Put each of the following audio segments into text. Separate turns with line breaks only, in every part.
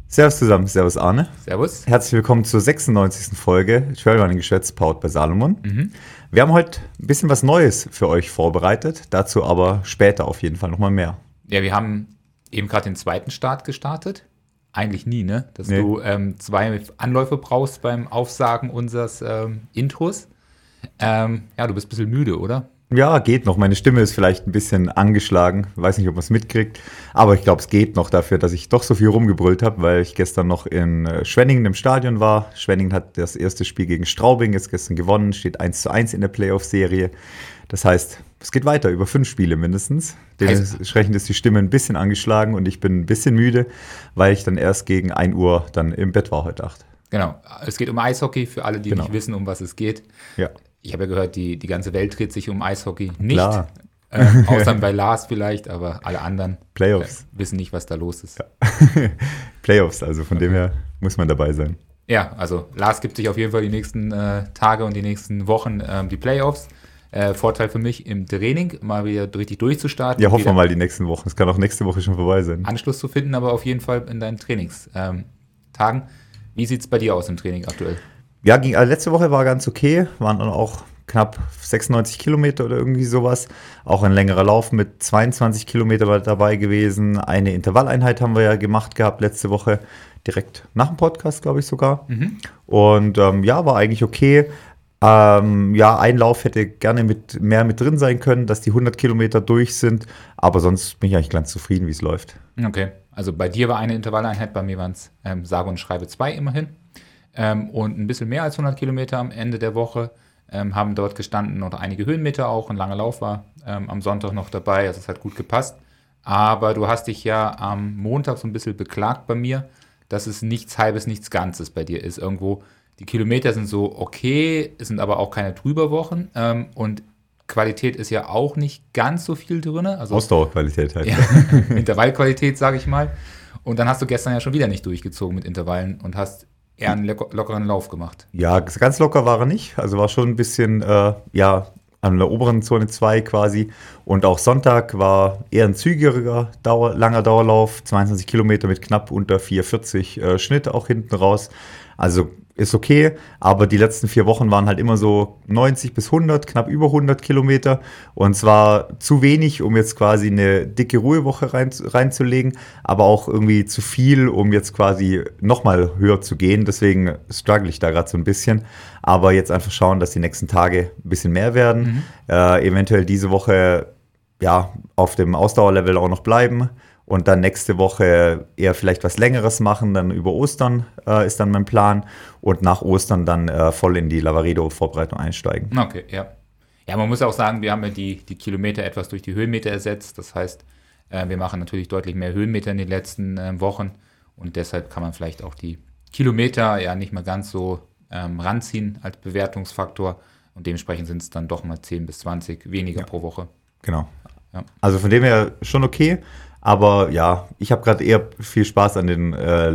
Servus zusammen, servus Arne.
Servus.
Herzlich willkommen zur 96. Folge Trailrunning-Geschwätz, powered bei Salomon. Wir haben heute ein bisschen was Neues für euch vorbereitet, dazu aber später auf jeden Fall nochmal mehr.
Ja, wir haben eben gerade den zweiten Start gestartet. Eigentlich nie, ne? Dass
Nee.
du 2 Anläufe brauchst beim Aufsagen unseres Intros. Du bist ein bisschen müde, oder?
Ja, geht noch. Meine Stimme ist vielleicht ein bisschen angeschlagen. Weiß nicht, ob man es mitkriegt. Aber ich glaube, es geht noch dafür, dass ich doch so viel rumgebrüllt habe, weil ich gestern noch in Schwenningen im Stadion war. Schwenningen hat das erste Spiel gegen Straubing jetzt gestern gewonnen, steht 1:1 in der Playoff-Serie. Das heißt, es geht weiter, über 5 Spiele mindestens. Dementsprechend ist die Stimme ein bisschen angeschlagen und ich bin ein bisschen müde, weil ich dann erst gegen 1 Uhr dann im Bett war heute Nacht.
Genau. Es geht um Eishockey, für alle, die
Genau.
nicht wissen, um was es geht.
Ja,
Ich habe ja gehört, die ganze Welt dreht sich um Eishockey. Nicht.
klar.
Außer bei Lars vielleicht, aber alle anderen
Playoffs.
wissen nicht, was da los ist.
Playoffs, also von dem her muss man dabei sein.
Ja, also Lars gibt sich auf jeden Fall die nächsten Tage und die nächsten Wochen die Playoffs. Vorteil für mich im Training, mal wieder richtig durchzustarten.
Ja, hoffen wir
wieder
mal die nächsten Wochen. Es kann auch nächste Woche schon vorbei sein.
Anschluss zu finden, aber auf jeden Fall in deinen Trainingstagen. Wie sieht es bei dir aus im Training aktuell?
Ja, letzte Woche war ganz okay. Waren dann auch knapp 96 Kilometer oder irgendwie sowas. Auch ein längerer Lauf mit 22 Kilometer war dabei gewesen. Eine Intervalleinheit haben wir ja gemacht gehabt letzte Woche. Direkt nach dem Podcast, glaube ich sogar. Und war eigentlich okay. Ein Lauf hätte gerne mehr mit drin sein können, dass die 100 Kilometer durch sind. Aber sonst bin ich eigentlich ganz zufrieden, wie es läuft.
Okay, also bei dir war eine Intervalleinheit, bei mir waren es sage und schreibe 2 immerhin. Und ein bisschen mehr als 100 Kilometer am Ende der Woche haben dort gestanden und einige Höhenmeter auch. Ein langer Lauf war am Sonntag noch dabei, also es hat gut gepasst. Aber du hast dich ja am Montag so ein bisschen beklagt bei mir, dass es nichts Halbes, nichts Ganzes bei dir ist. Irgendwo, die Kilometer sind so okay, es sind aber auch keine Trüberwochen. Und Qualität ist ja auch nicht ganz so viel drin. Also
Ausdauerqualität halt.
ja, Intervallqualität, sage ich mal. Und dann hast du gestern ja schon wieder nicht durchgezogen mit Intervallen und hast eher einen lockeren Lauf gemacht.
Ja, ganz locker war er nicht. Also war schon ein bisschen, an der oberen Zone 2 quasi. Und auch Sonntag war eher ein zügiger, langer Dauerlauf. 22 Kilometer mit knapp unter 4,40 Schnitt auch hinten raus. Also ist okay, aber die letzten 4 Wochen waren halt immer so 90 bis 100, knapp über 100 Kilometer. Und zwar zu wenig, um jetzt quasi eine dicke Ruhewoche reinzulegen, aber auch irgendwie zu viel, um jetzt quasi nochmal höher zu gehen. Deswegen struggle ich da gerade so ein bisschen. Aber jetzt einfach schauen, dass die nächsten Tage ein bisschen mehr werden. Eventuell diese Woche auf dem Ausdauerlevel auch noch bleiben. Und dann nächste Woche eher vielleicht was Längeres machen, dann über Ostern ist dann mein Plan. Und nach Ostern dann voll in die Lavaredo-Vorbereitung einsteigen.
Okay, ja. Ja, man muss auch sagen, wir haben ja die Kilometer etwas durch die Höhenmeter ersetzt. Das heißt, wir machen natürlich deutlich mehr Höhenmeter in den letzten Wochen. Und deshalb kann man vielleicht auch die Kilometer ja nicht mehr ganz so ranziehen als Bewertungsfaktor. Und dementsprechend sind es dann doch mal 10 bis 20 weniger pro Woche.
Genau.
Ja.
Also von dem her schon okay. Aber ja, ich habe gerade eher viel Spaß an den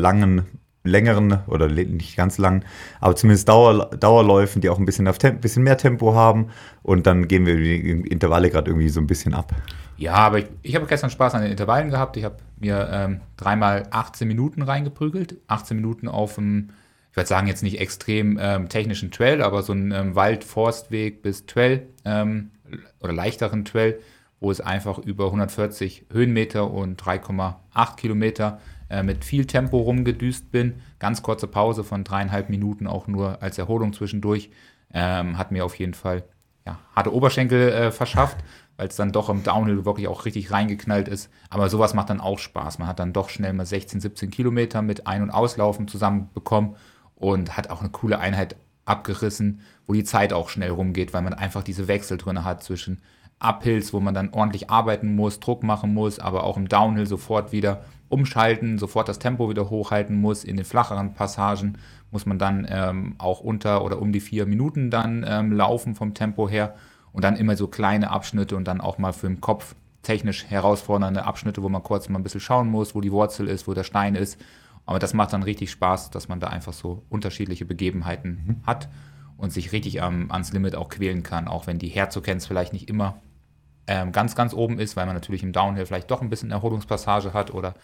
längeren oder nicht ganz langen, aber zumindest Dauerläufen, die auch ein bisschen mehr Tempo haben. Und dann gehen wir die Intervalle gerade irgendwie so ein bisschen ab.
Ja, aber ich habe gestern Spaß an den Intervallen gehabt. Ich habe mir 3-mal 18 Minuten reingeprügelt. 18 Minuten auf einem, ich würde sagen, jetzt nicht extrem technischen Trail, aber so ein Wald-Forstweg bis Trail oder leichteren Trail, wo es einfach über 140 Höhenmeter und 3,8 Kilometer mit viel Tempo rumgedüst bin. Ganz kurze Pause von 3,5 Minuten, auch nur als Erholung zwischendurch. Hat mir auf jeden Fall harte Oberschenkel verschafft, weil es dann doch im Downhill wirklich auch richtig reingeknallt ist. Aber sowas macht dann auch Spaß. Man hat dann doch schnell mal 16, 17 Kilometer mit Ein- und Auslaufen zusammenbekommen und hat auch eine coole Einheit abgerissen, wo die Zeit auch schnell rumgeht, weil man einfach diese Wechsel drin hat zwischen Uphills, wo man dann ordentlich arbeiten muss, Druck machen muss, aber auch im Downhill sofort wieder umschalten, sofort das Tempo wieder hochhalten muss. In den flacheren Passagen muss man dann auch unter oder um die 4 Minuten dann laufen vom Tempo her und dann immer so kleine Abschnitte und dann auch mal für den Kopf technisch herausfordernde Abschnitte, wo man kurz mal ein bisschen schauen muss, wo die Wurzel ist, wo der Stein ist. Aber das macht dann richtig Spaß, dass man da einfach so unterschiedliche Begebenheiten hat und sich richtig ans Limit auch quälen kann, auch wenn die Herzogrenz vielleicht nicht immer ganz, ganz oben ist, weil man natürlich im Downhill vielleicht doch ein bisschen Erholungspassage hat oder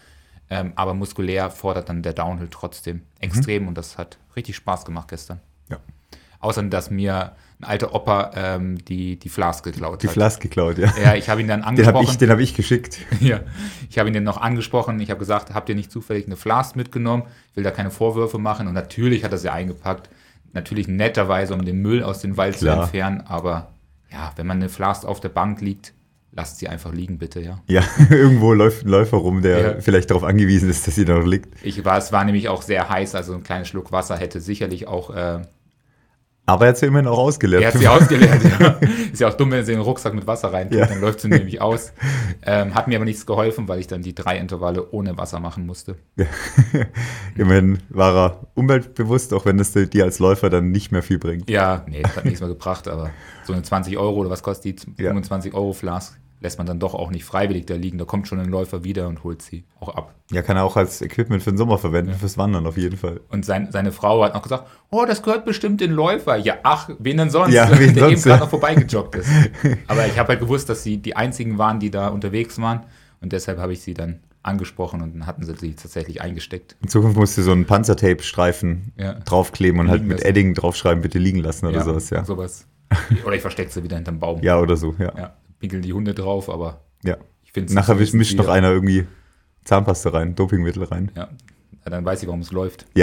Aber muskulär fordert dann der Downhill trotzdem extrem und das hat richtig Spaß gemacht gestern.
Ja.
Außer, dass mir ein alter Opa die Flask geklaut hat.
Die Flask geklaut, ja.
Ja, ich habe ihn dann angesprochen.
Den hab ich geschickt.
Ja, ich habe ihn dann noch angesprochen. Ich habe gesagt, habt ihr nicht zufällig eine Flask mitgenommen? Ich will da keine Vorwürfe machen. Und natürlich hat er sie eingepackt. Natürlich netterweise, um den Müll aus dem Wald zu entfernen. Aber ja, wenn man eine Flask auf der Bank liegt, lasst sie einfach liegen, bitte, ja.
Ja, irgendwo läuft ein Läufer rum, der vielleicht darauf angewiesen ist, dass sie da noch liegt.
Es war nämlich auch sehr heiß, also ein kleiner Schluck Wasser hätte sicherlich auch...
Aber er hat sie immerhin auch ausgeleert.
Er hat sie ausgeleert, ja. Ist ja auch dumm, wenn sie in den Rucksack mit Wasser reintut, dann läuft sie nämlich aus. Hat mir aber nichts geholfen, weil ich dann die 3 Intervalle ohne Wasser machen musste. Ja.
Immerhin war er umweltbewusst, auch wenn es dir als Läufer dann nicht mehr viel bringt.
Ja, nee, das hat nichts mehr gebracht, aber so eine 20 € oder was kostet die 25 € Flask, lässt man dann doch auch nicht freiwillig da liegen. Da kommt schon ein Läufer wieder und holt sie auch ab.
Ja, kann er auch als Equipment für den Sommer verwenden, fürs Wandern auf jeden Fall.
Und seine Frau hat noch gesagt, oh, das gehört bestimmt den Läufer. Ja, ach, wen denn sonst?
Ja,
der sonst, eben gerade noch vorbeigejoggt ist. Aber ich habe halt gewusst, dass sie die einzigen waren, die da unterwegs waren. Und deshalb habe ich sie dann angesprochen und dann hatten sie tatsächlich eingesteckt.
In Zukunft musst du so einen Panzertape-Streifen draufkleben und halt mit Edding draufschreiben, bitte liegen lassen oder sowas. Ja,
sowas. Oder ich verstecke sie wieder hinterm Baum.
Ja, oder so, ja.
Pinkeln die Hunde drauf, aber
ich finde es nachher mischt noch einer irgendwie Zahnpasta rein, Dopingmittel rein.
Ja, dann weiß ich, warum es läuft.
Ja,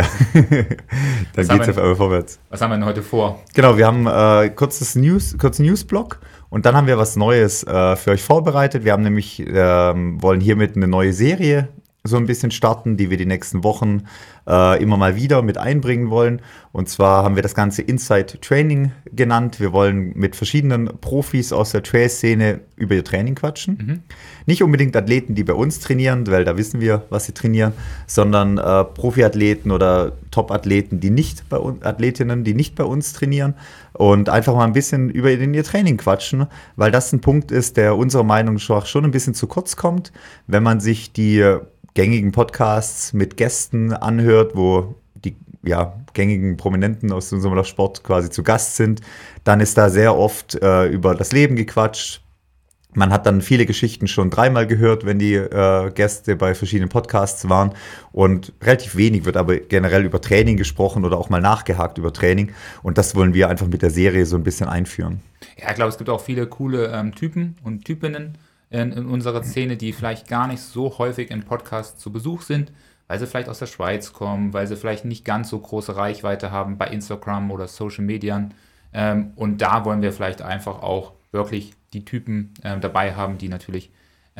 dann geht es auf einmal vorwärts.
Was haben wir denn heute vor?
Genau, wir haben kurzen Newsblock und dann haben wir was Neues für euch vorbereitet. Wir haben nämlich, wollen hiermit eine neue Serie so ein bisschen starten, die wir die nächsten Wochen immer mal wieder mit einbringen wollen. Und zwar haben wir das Ganze Inside Training genannt. Wir wollen mit verschiedenen Profis aus der Trail-Szene über ihr Training quatschen. Mhm. Nicht unbedingt Athleten, die bei uns trainieren, weil da wissen wir, was sie trainieren, sondern Profiathleten oder Top-Athleten, Athletinnen, die nicht bei uns trainieren und einfach mal ein bisschen über ihr Training quatschen, weil das ein Punkt ist, der unserer Meinung nach schon ein bisschen zu kurz kommt, wenn man sich die gängigen Podcasts mit Gästen anhört, wo die gängigen Prominenten aus unserem Sport quasi zu Gast sind, dann ist da sehr oft über das Leben gequatscht. Man hat dann viele Geschichten schon 3-mal gehört, wenn die Gäste bei verschiedenen Podcasts waren und relativ wenig wird aber generell über Training gesprochen oder auch mal nachgehakt über Training und das wollen wir einfach mit der Serie so ein bisschen einführen.
Ja, ich glaube, es gibt auch viele coole Typen und Typinnen in unserer Szene, die vielleicht gar nicht so häufig im Podcast zu Besuch sind, weil sie vielleicht aus der Schweiz kommen, weil sie vielleicht nicht ganz so große Reichweite haben bei Instagram oder Social Medien. Und da wollen wir vielleicht einfach auch wirklich die Typen dabei haben, die natürlich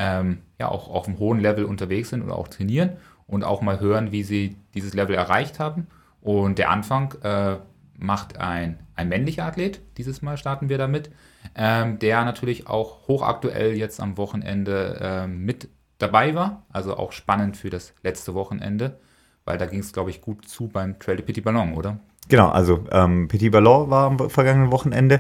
auch auf einem hohen Level unterwegs sind oder auch trainieren und auch mal hören, wie sie dieses Level erreicht haben. Und der Anfang macht ein männlicher Athlet, dieses Mal starten wir damit, der natürlich auch hochaktuell jetzt am Wochenende mit dabei war, also auch spannend für das letzte Wochenende, weil da ging es, glaube ich, gut zu beim Trail de Petit Ballon, oder?
Genau, also Petit Ballon war am vergangenen Wochenende.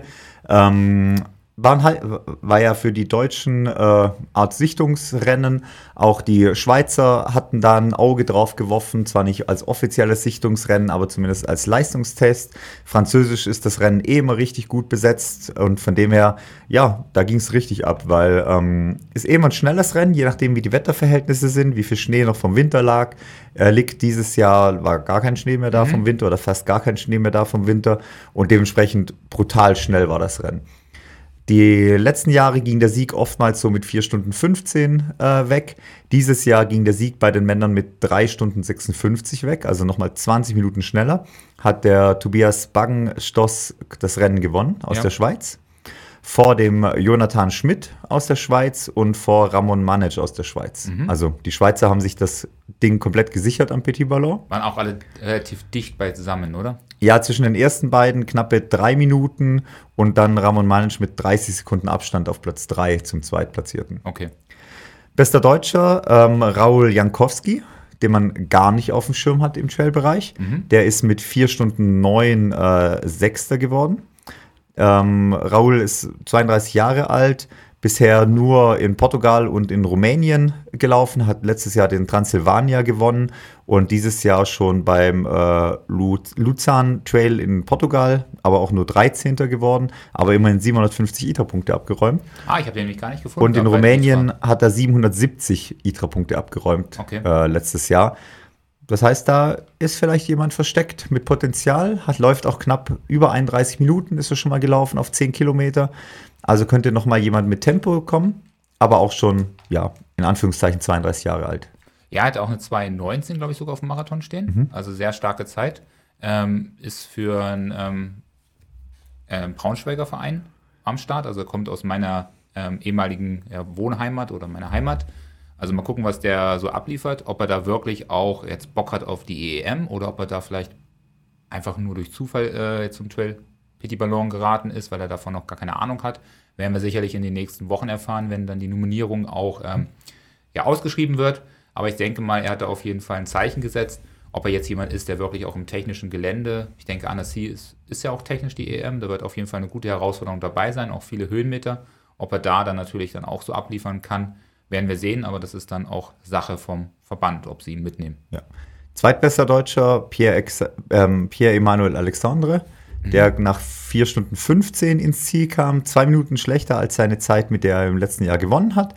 War ja für die Deutschen Art Sichtungsrennen. Auch die Schweizer hatten da ein Auge drauf geworfen, zwar nicht als offizielles Sichtungsrennen, aber zumindest als Leistungstest. Französisch ist das Rennen immer richtig gut besetzt und von dem her, da ging es richtig ab, weil ist immer ein schnelles Rennen, je nachdem wie die Wetterverhältnisse sind, wie viel Schnee noch vom Winter lag. Liegt dieses Jahr, war gar kein Schnee mehr da vom Winter oder fast gar kein Schnee mehr da vom Winter und dementsprechend brutal schnell war das Rennen. Die letzten Jahre ging der Sieg oftmals so mit 4 Stunden 15 weg. Dieses Jahr ging der Sieg bei den Männern mit 3 Stunden 56 weg, also nochmal 20 Minuten schneller. Hat der Tobias Baggenstoss das Rennen gewonnen aus der Schweiz. Vor dem Jonathan Schmidt aus der Schweiz und vor Ramon Manec aus der Schweiz. Mhm. Also die Schweizer haben sich das Ding komplett gesichert am Petit Ballon.
Waren auch alle relativ dicht beisammen, oder?
Ja, zwischen den ersten beiden knappe 3 Minuten und dann Ramon Manec mit 30 Sekunden Abstand auf Platz 3 zum Zweitplatzierten.
Okay.
Bester Deutscher, Raul Jankowski, den man gar nicht auf dem Schirm hat im Trail-Bereich. Mhm. Der ist mit 4 Stunden 9 Sechster geworden. Raul ist 32 Jahre alt, bisher nur in Portugal und in Rumänien gelaufen, hat letztes Jahr den Transsilvania gewonnen und dieses Jahr schon beim Luzern Trail in Portugal, aber auch nur 13. geworden, aber immerhin 750 ITRA-Punkte abgeräumt.
Ich habe den nämlich gar nicht gefunden.
Und in Rumänien hat er 770 ITRA-Punkte abgeräumt letztes Jahr. Das heißt, da ist vielleicht jemand versteckt mit Potenzial, läuft auch knapp über 31 Minuten, ist er schon mal gelaufen auf 10 Kilometer. Also könnte noch mal jemand mit Tempo kommen, aber auch schon, ja, in Anführungszeichen 32 Jahre alt.
Ja, er hat auch eine 2,19, glaube ich, sogar auf dem Marathon stehen. Also sehr starke Zeit. Ist für einen Braunschweiger Verein am Start. Also er kommt aus meiner ehemaligen Wohnheimat oder meiner Heimat. Also mal gucken, was der so abliefert. Ob er da wirklich auch jetzt Bock hat auf die EM oder ob er da vielleicht einfach nur durch Zufall zum Trail Petit Ballon geraten ist, weil er davon noch gar keine Ahnung hat. Werden wir sicherlich in den nächsten Wochen erfahren, wenn dann die Nominierung auch ausgeschrieben wird. Aber ich denke mal, er hat da auf jeden Fall ein Zeichen gesetzt. Ob er jetzt jemand ist, der wirklich auch im technischen Gelände, ich denke, Annecy ist ja auch technisch die EM, da wird auf jeden Fall eine gute Herausforderung dabei sein, auch viele Höhenmeter. Ob er da dann natürlich dann auch so abliefern kann, werden wir sehen, aber das ist dann auch Sache vom Verband, ob sie ihn mitnehmen.
Ja. Zweitbester Deutscher Pierre-Emmanuel Alexandre, der nach 4 Stunden 15 ins Ziel kam, 2 Minuten schlechter als seine Zeit, mit der er im letzten Jahr gewonnen hat.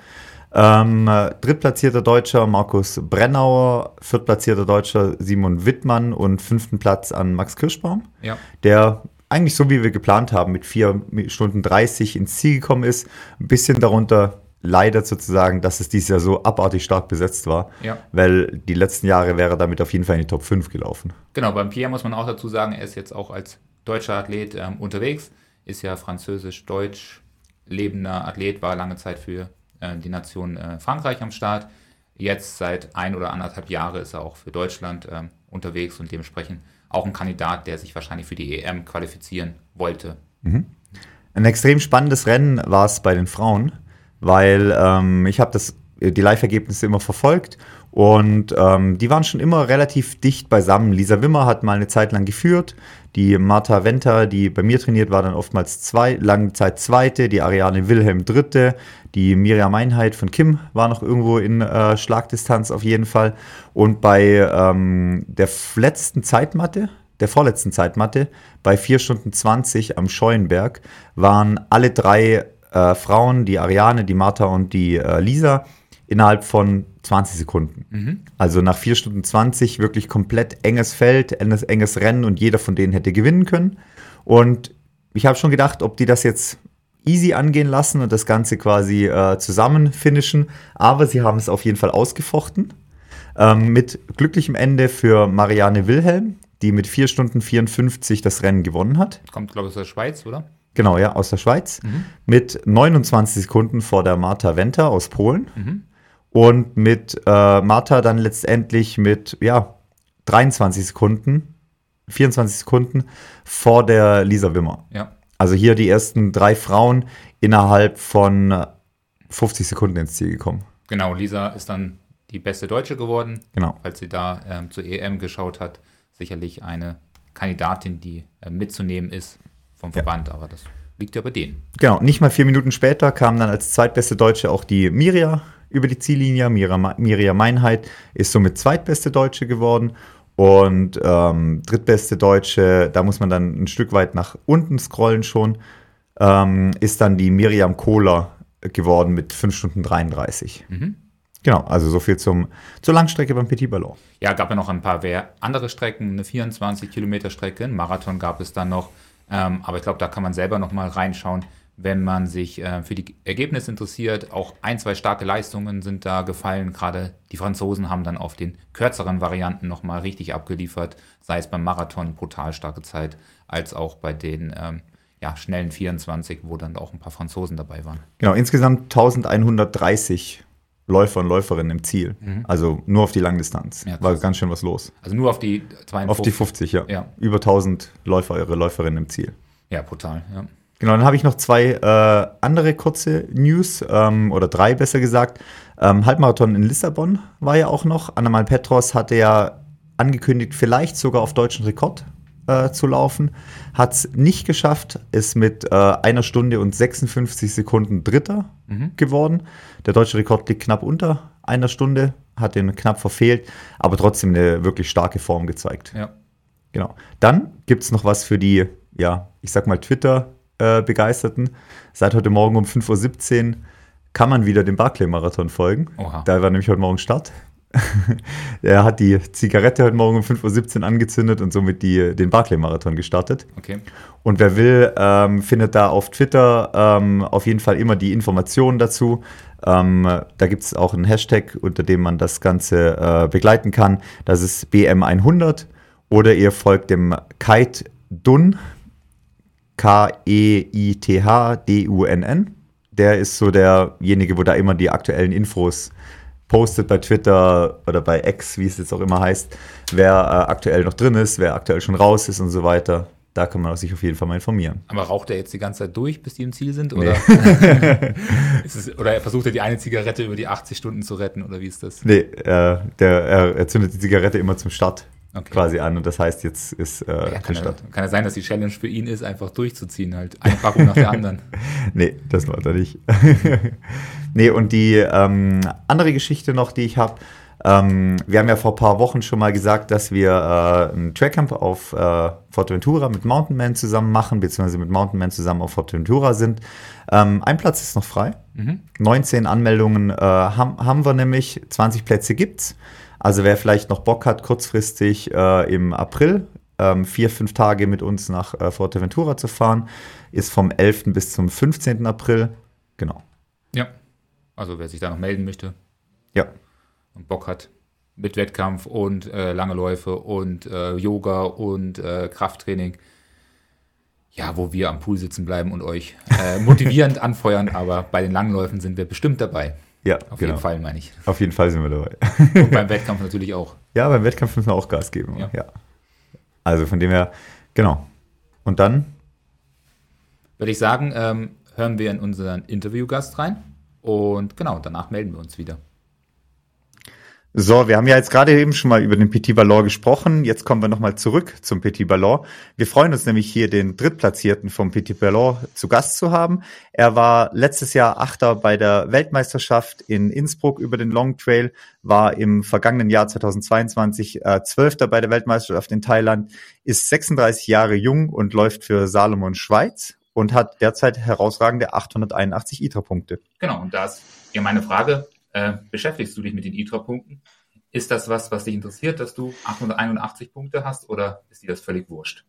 Drittplatzierter Deutscher Markus Brennauer, viertplatzierter Deutscher Simon Wittmann und 5. Platz an Max Kirschbaum, der eigentlich so, wie wir geplant haben, mit 4 Stunden 30 ins Ziel gekommen ist. Ein bisschen darunter leidet sozusagen, dass es dieses Jahr so abartig stark besetzt war, weil die letzten Jahre wäre er damit auf jeden Fall in die Top 5 gelaufen.
Genau, beim Pierre muss man auch dazu sagen, er ist jetzt auch als deutscher Athlet unterwegs, ist ja französisch-deutsch lebender Athlet, war lange Zeit für die Nation Frankreich am Start. Jetzt seit 1 oder 1,5 Jahre ist er auch für Deutschland unterwegs und dementsprechend auch ein Kandidat, der sich wahrscheinlich für die EM qualifizieren wollte.
Ein extrem spannendes Rennen war es bei den Frauen, weil ich habe die Live-Ergebnisse immer verfolgt und die waren schon immer relativ dicht beisammen. Lisa Wimmer hat mal eine Zeit lang geführt, die Martha Venter, die bei mir trainiert, war dann oftmals lange Zeit Zweite, die Ariane Wilhelm Dritte, die Miriam Meinheit von Kim war noch irgendwo in Schlagdistanz auf jeden Fall. Und bei der vorletzten Zeitmatte, bei 4 Stunden 20 am Scheuenberg, waren alle 3 Frauen, die Ariane, die Martha und die Lisa, innerhalb von 20 Sekunden. Also nach 4 Stunden 20 wirklich komplett enges Feld, enges Rennen und jeder von denen hätte gewinnen können. Und ich habe schon gedacht, ob die das jetzt easy angehen lassen und das Ganze quasi zusammen finishen. Aber sie haben es auf jeden Fall ausgefochten. Mit glücklichem Ende für Marianne Wilhelm, die mit 4 Stunden 54 das Rennen gewonnen hat.
Kommt, glaube ich, aus der Schweiz, oder?
Genau, ja, aus der Schweiz. Mit 29 Sekunden vor der Martha Venter aus Polen. Und mit Martha dann letztendlich mit 24 Sekunden vor der Lisa Wimmer.
Ja.
Also hier die ersten 3 Frauen innerhalb von 50 Sekunden ins Ziel gekommen.
Genau, Lisa ist dann die beste Deutsche geworden.
Genau.
Falls sie da zur EM geschaut hat. Sicherlich eine Kandidatin, die mitzunehmen ist vom Verband, aber das liegt ja bei denen.
Genau, nicht mal 4 Minuten später kam dann als zweitbeste Deutsche auch die Mirja über die Ziellinie. Miriam Meinheit ist somit zweitbeste Deutsche geworden. Und drittbeste Deutsche, da muss man dann ein Stück weit nach unten scrollen schon, ist dann die Miriam Kohler geworden mit 5 Stunden 33. Genau, also so viel zur Langstrecke beim Petit Ballon.
Ja, gab ja noch ein paar andere Strecken, eine 24-Kilometer-Strecke, einen Marathon gab es dann noch. Aber ich glaube, da kann man selber noch mal reinschauen, wenn man sich für die Ergebnisse interessiert. Auch 1, 2 starke Leistungen sind da gefallen. Gerade die Franzosen haben dann auf den kürzeren Varianten noch mal richtig abgeliefert. Sei es beim Marathon, brutal starke Zeit, als auch bei den schnellen 24, wo dann auch ein paar Franzosen dabei waren.
Genau, insgesamt 1130 Läufer und Läuferinnen im Ziel. Also nur auf die Langdistanz. Ja, war ganz schön was los.
Also nur auf die 52?
Auf die 50, ja. Über 1000 Läuferinnen im Ziel.
Ja, brutal, ja.
Genau, dann habe ich noch 2 andere kurze News, oder 3 besser gesagt. Halbmarathon in Lissabon war ja auch noch. Anna-Mal Petros hatte ja angekündigt, vielleicht sogar auf deutschen Rekord zu laufen. Hat es nicht geschafft, ist mit 1 Stunde und 56 Sekunden Dritter geworden. Der deutsche Rekord liegt knapp unter 1 Stunde, hat den knapp verfehlt, aber trotzdem eine wirklich starke Form gezeigt.
Ja.
Genau. Dann gibt es noch was für die, ja, ich sag mal Twitter-Begeisterten. Seit heute Morgen um 5:17 Uhr kann man wieder dem Barclay-Marathon folgen.
Oha.
Da war nämlich heute Morgen Start. Er hat die Zigarette heute Morgen um 5:17 Uhr angezündet und somit den Barclay-Marathon gestartet.
Okay.
Und wer will, findet da auf Twitter auf jeden Fall immer die Informationen dazu. Da gibt es auch einen Hashtag, unter dem man das Ganze begleiten kann. Das ist BM100. Oder ihr folgt dem Kite Dunn, KEITHDUNN. Der ist so derjenige, wo da immer die aktuellen Infos postet bei Twitter oder bei X, wie es jetzt auch immer heißt, wer aktuell noch drin ist, wer aktuell schon raus ist und so weiter. Da kann man sich auf jeden Fall mal informieren.
Aber raucht er jetzt die ganze Zeit durch, bis die im Ziel sind? Oder, oder versucht er die eine Zigarette über die 80 Stunden zu retten? Oder wie ist das?
Nee, er zündet die Zigarette immer zum Start quasi an. Und das heißt, jetzt ist der Start.
Kann ja sein, dass die Challenge für ihn ist, einfach durchzuziehen. Halt eine Packung nach der anderen.
Nee, das macht er nicht. Nee, und die andere Geschichte noch, die ich habe, wir haben ja vor ein paar Wochen schon mal gesagt, dass wir ein Trackcamp auf Forteventura mit Mountain Man zusammen machen, beziehungsweise mit Mountain Man zusammen auf Forteventura sind. Ein Platz ist noch frei. 19 Anmeldungen haben wir nämlich, 20 Plätze gibt's. Also wer vielleicht noch Bock hat, kurzfristig im April 4-5 Tage mit uns nach Forteventura zu fahren, ist vom 11. bis zum 15. April. Genau.
Ja, also wer sich da noch melden möchte.
Ja.
Und Bock hat mit Wettkampf und lange Läufe und Yoga und Krafttraining. Ja, wo wir am Pool sitzen bleiben und euch motivierend anfeuern, aber bei den Langläufen sind wir bestimmt dabei.
Ja,
auf jeden Fall, meine ich.
Auf jeden Fall sind wir dabei.
Und beim Wettkampf natürlich auch.
Ja, beim Wettkampf müssen wir auch Gas geben. Ja. Also von dem her, genau. Und dann?
Würde ich sagen, hören wir in unseren Interviewgast rein. Und genau, danach melden wir uns wieder.
So, wir haben ja jetzt gerade eben schon mal über den Petit Ballon gesprochen. Jetzt kommen wir nochmal zurück zum Petit Ballon. Wir freuen uns nämlich hier, den Drittplatzierten vom Petit Ballon zu Gast zu haben. Er war letztes Jahr Achter bei der Weltmeisterschaft in Innsbruck über den Long Trail, war im vergangenen Jahr 2022 Zwölfter bei der Weltmeisterschaft in Thailand, ist 36 Jahre jung und läuft für Salomon Schweiz und hat derzeit herausragende 881 ITRA-Punkte.
Genau, und da ist ja meine Frage, beschäftigst du dich mit den ITRA-Punkten? Ist das was dich interessiert, dass du 881 Punkte hast, oder ist dir das völlig wurscht?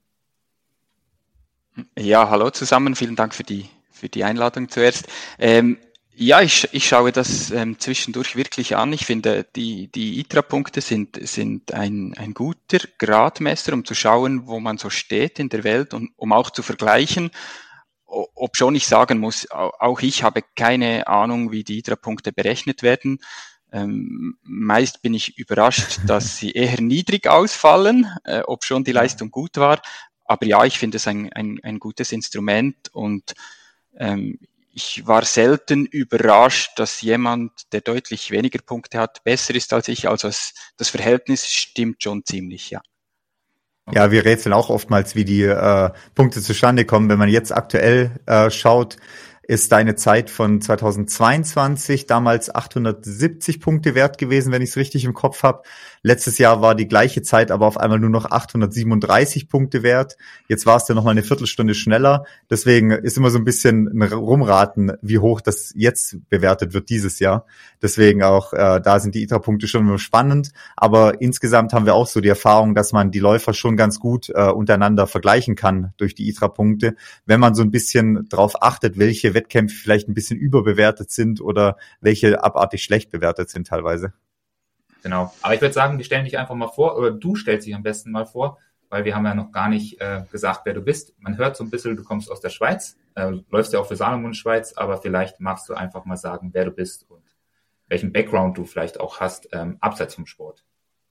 Ja, hallo zusammen, vielen Dank für die Einladung zuerst. Ja, ich schaue das zwischendurch wirklich an. Ich finde, die ITRA-Punkte sind ein guter Gradmesser, um zu schauen, wo man so steht in der Welt und um auch zu vergleichen. Obschon ich sagen muss, auch ich habe keine Ahnung, wie die ITRA-Punkte berechnet werden. Meist bin ich überrascht, dass sie eher niedrig ausfallen, obschon die Leistung gut war. Aber ja, ich finde es ein gutes Instrument und ich war selten überrascht, dass jemand, der deutlich weniger Punkte hat, besser ist als ich. Also das Verhältnis stimmt schon ziemlich, ja.
Ja, wir rätseln auch oftmals, wie die Punkte zustande kommen. Wenn man jetzt aktuell schaut, ist deine Zeit von 2022 damals 870 Punkte wert gewesen, wenn ich es richtig im Kopf habe. Letztes Jahr war die gleiche Zeit aber auf einmal nur noch 837 Punkte wert. Jetzt war es dann nochmal eine Viertelstunde schneller. Deswegen ist immer so ein bisschen ein Rumraten, wie hoch das jetzt bewertet wird dieses Jahr. Deswegen auch, da sind die ITRA-Punkte schon immer spannend. Aber insgesamt haben wir auch so die Erfahrung, dass man die Läufer schon ganz gut untereinander vergleichen kann durch die ITRA-Punkte, wenn man so ein bisschen drauf achtet, welche Wettkämpfe vielleicht ein bisschen überbewertet sind oder welche abartig schlecht bewertet sind teilweise.
Genau. Aber ich würde sagen, wir stellen dich einfach mal vor, oder du stellst dich am besten mal vor, weil wir haben ja noch gar nicht gesagt, wer du bist. Man hört so ein bisschen, du kommst aus der Schweiz, läufst ja auch für Salomon Schweiz, aber vielleicht magst du einfach mal sagen, wer du bist und welchen Background du vielleicht auch hast, abseits vom Sport.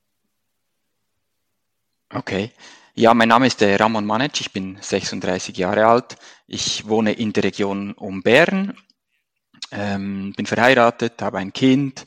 Okay. Ja, mein Name ist Ramon Manic, ich bin 36 Jahre alt. Ich wohne in der Region um Bern, bin verheiratet, habe ein Kind,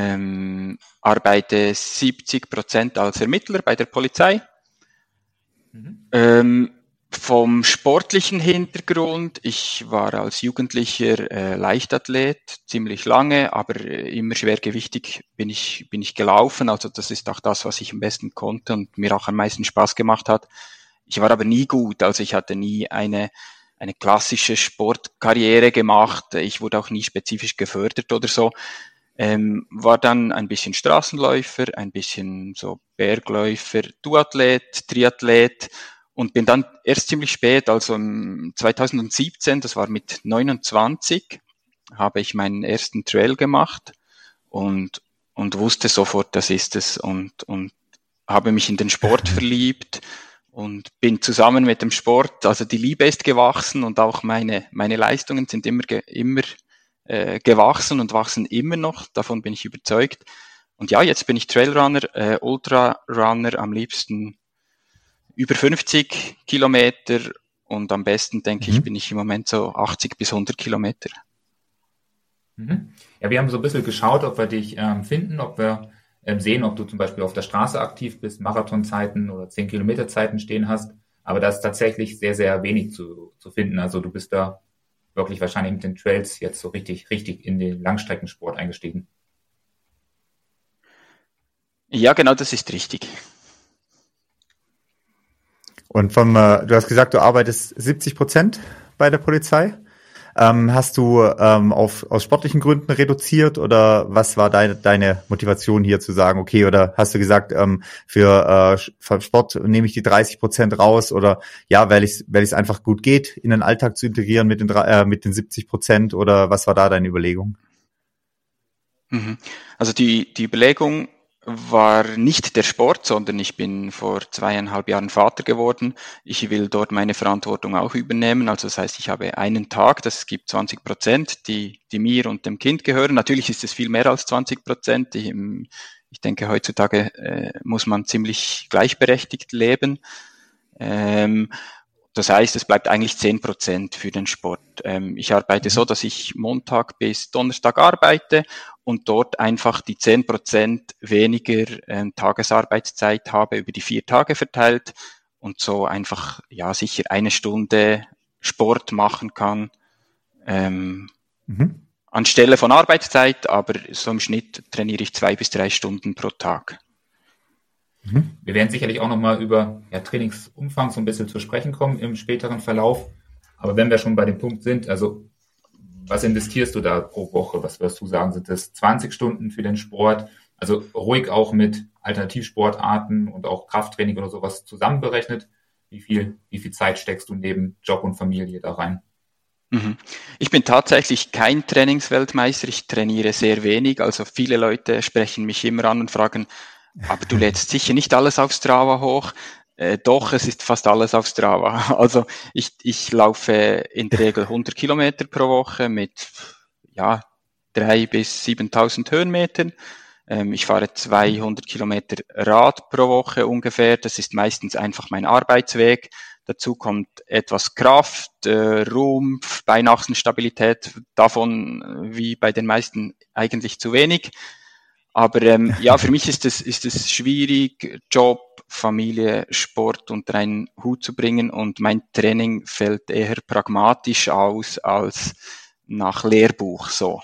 arbeite 70% als Ermittler bei der Polizei.
Mhm.
Vom sportlichen Hintergrund, ich war als Jugendlicher Leichtathlet, ziemlich lange, aber immer schwergewichtig bin ich gelaufen. Also das ist auch das, was ich am besten konnte und mir auch am meisten Spaß gemacht hat. Ich war aber nie gut, also ich hatte nie eine klassische Sportkarriere gemacht. Ich wurde auch nie spezifisch gefördert oder so. War dann ein bisschen Straßenläufer, ein bisschen so Bergläufer, Duathlet, Triathlet und bin dann erst ziemlich spät, also 2017, das war mit 29, habe ich meinen ersten Trail gemacht und, und wusste sofort, das ist es und habe mich in den Sport verliebt und bin zusammen mit dem Sport, also die Liebe ist gewachsen und auch meine Leistungen sind immer gewachsen und wachsen immer noch, davon bin ich überzeugt. Und ja, jetzt bin ich Trailrunner, Ultrarunner, am liebsten über 50 Kilometer und am besten, denke ich, bin ich im Moment so 80 bis 100 Kilometer.
Mhm. Ja, wir haben so ein bisschen geschaut, ob wir dich finden, ob wir sehen, ob du zum Beispiel auf der Straße aktiv bist, Marathonzeiten oder 10-Kilometer-Zeiten stehen hast. Aber da ist tatsächlich sehr, sehr wenig zu finden. Also du bist da wirklich wahrscheinlich mit den Trails jetzt so richtig in den Langstreckensport eingestiegen.
Ja, genau, das ist richtig.
Und du hast gesagt, du arbeitest 70% bei der Polizei. Hast du aus sportlichen Gründen reduziert oder was war deine Motivation hier zu sagen, okay, oder hast du gesagt, für Sport nehme ich die 30% raus oder ja, weil es einfach gut geht, in den Alltag zu integrieren mit den 70% oder was war da deine Überlegung?
Also die Überlegung war nicht der Sport, sondern ich bin vor 2,5 Jahren Vater geworden. Ich will dort meine Verantwortung auch übernehmen. Also das heißt, ich habe einen Tag, das gibt 20%, die mir und dem Kind gehören. Natürlich ist es viel mehr als 20%. Ich denke, heutzutage muss man ziemlich gleichberechtigt leben. Das heißt, es bleibt eigentlich 10% für den Sport. Ich arbeite so, dass ich Montag bis Donnerstag arbeite und dort einfach die 10% weniger Tagesarbeitszeit habe über die 4 Tage verteilt und so einfach ja sicher 1 Stunde Sport machen kann anstelle von Arbeitszeit, aber so im Schnitt trainiere ich 2 bis 3 Stunden pro Tag.
Wir werden sicherlich auch nochmal über Trainingsumfang so ein bisschen zu sprechen kommen im späteren Verlauf. Aber wenn wir schon bei dem Punkt sind, also was investierst du da pro Woche? Was wirst du sagen? Sind das 20 Stunden für den Sport? Also ruhig auch mit Alternativsportarten und auch Krafttraining oder sowas zusammenberechnet. Wie viel Zeit steckst du neben Job und Familie da rein?
Ich bin tatsächlich kein Trainingsweltmeister. Ich trainiere sehr wenig. Also viele Leute sprechen mich immer an und fragen, aber du lädst sicher nicht alles auf Strava hoch. Doch, es ist fast alles auf Strava. Also ich laufe in der Regel 100 Kilometer pro Woche mit 3.000 bis 7.000 Höhenmetern. Ich fahre 200 Kilometer Rad pro Woche ungefähr. Das ist meistens einfach mein Arbeitsweg. Dazu kommt etwas Kraft, Rumpf, Beinachsenstabilität. Davon, wie bei den meisten, eigentlich zu wenig. Aber für mich ist es schwierig, Job, Familie, Sport unter einen Hut zu bringen und mein Training fällt eher pragmatisch aus als nach Lehrbuch so.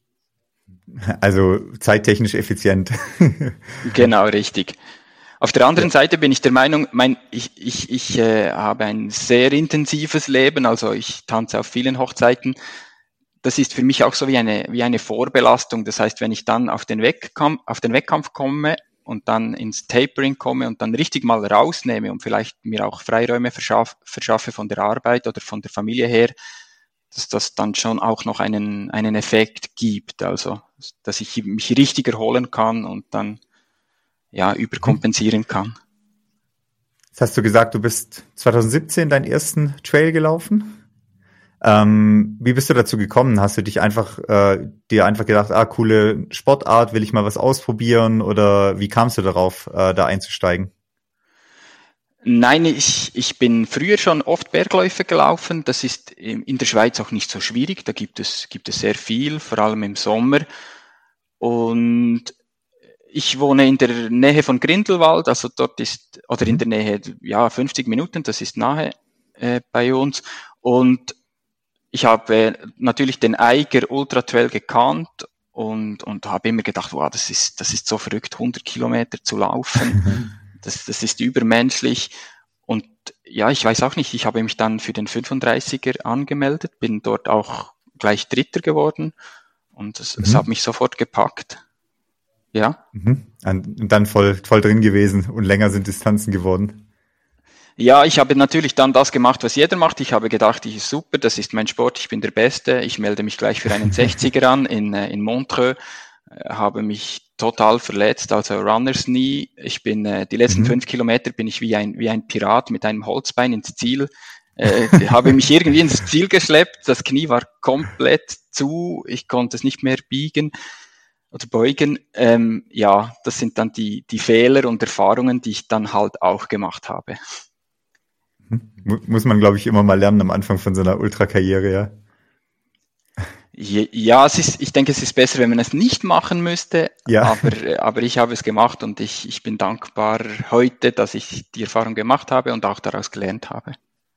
Also zeittechnisch effizient.
Genau, richtig. Auf der anderen Seite bin ich der Meinung, ich habe ein sehr intensives Leben, also ich tanze auf vielen Hochzeiten. Das ist für mich auch so wie eine Vorbelastung. Das heißt, wenn ich dann auf den Wettkampf komme und dann ins Tapering komme und dann richtig mal rausnehme und vielleicht mir auch Freiräume verschaffe von der Arbeit oder von der Familie her, dass das dann schon auch noch einen Effekt gibt. Also, dass ich mich richtig erholen kann und dann überkompensieren kann.
Jetzt hast du gesagt, du bist 2017 deinen ersten Trail gelaufen. Wie bist du dazu gekommen? Hast du dich dir einfach gedacht, coole Sportart, will ich mal was ausprobieren? Oder wie kamst du darauf, da einzusteigen?
Nein, ich bin früher schon oft Bergläufe gelaufen. Das ist in der Schweiz auch nicht so schwierig. Da gibt es sehr viel, vor allem im Sommer. Und ich wohne in der Nähe von Grindelwald, also dort ist, oder in der Nähe, ja, 50 Minuten, das ist nahe bei uns. Und ich habe natürlich den Eiger Ultra Trail gekannt und habe immer gedacht, wow, das ist so verrückt, 100 Kilometer zu laufen. Das ist übermenschlich. Und ja, ich weiß auch nicht, ich habe mich dann für den 35er angemeldet, bin dort auch gleich Dritter geworden und es hat mich sofort gepackt. Ja.
Und dann voll drin gewesen und länger sind Distanzen geworden.
Ja, ich habe natürlich dann das gemacht, was jeder macht. Ich habe gedacht, ich ist super, das ist mein Sport, ich bin der Beste. Ich melde mich gleich für einen 60er an in Montreux, habe mich total verletzt, also Runners Knee. Ich bin die letzten 5 Kilometer bin ich wie ein Pirat mit einem Holzbein ins Ziel. Habe mich irgendwie ins Ziel geschleppt. Das Knie war komplett zu, ich konnte es nicht mehr biegen oder beugen. Ja, das sind dann die Fehler und Erfahrungen, die ich dann halt auch gemacht habe.
Muss man, glaube ich, immer mal lernen am Anfang von so einer Ultrakarriere, ja.
Ja, ich denke, es ist besser, wenn man es nicht machen müsste,
ja.
aber ich habe es gemacht und ich bin dankbar heute, dass ich die Erfahrung gemacht habe und auch daraus gelernt habe.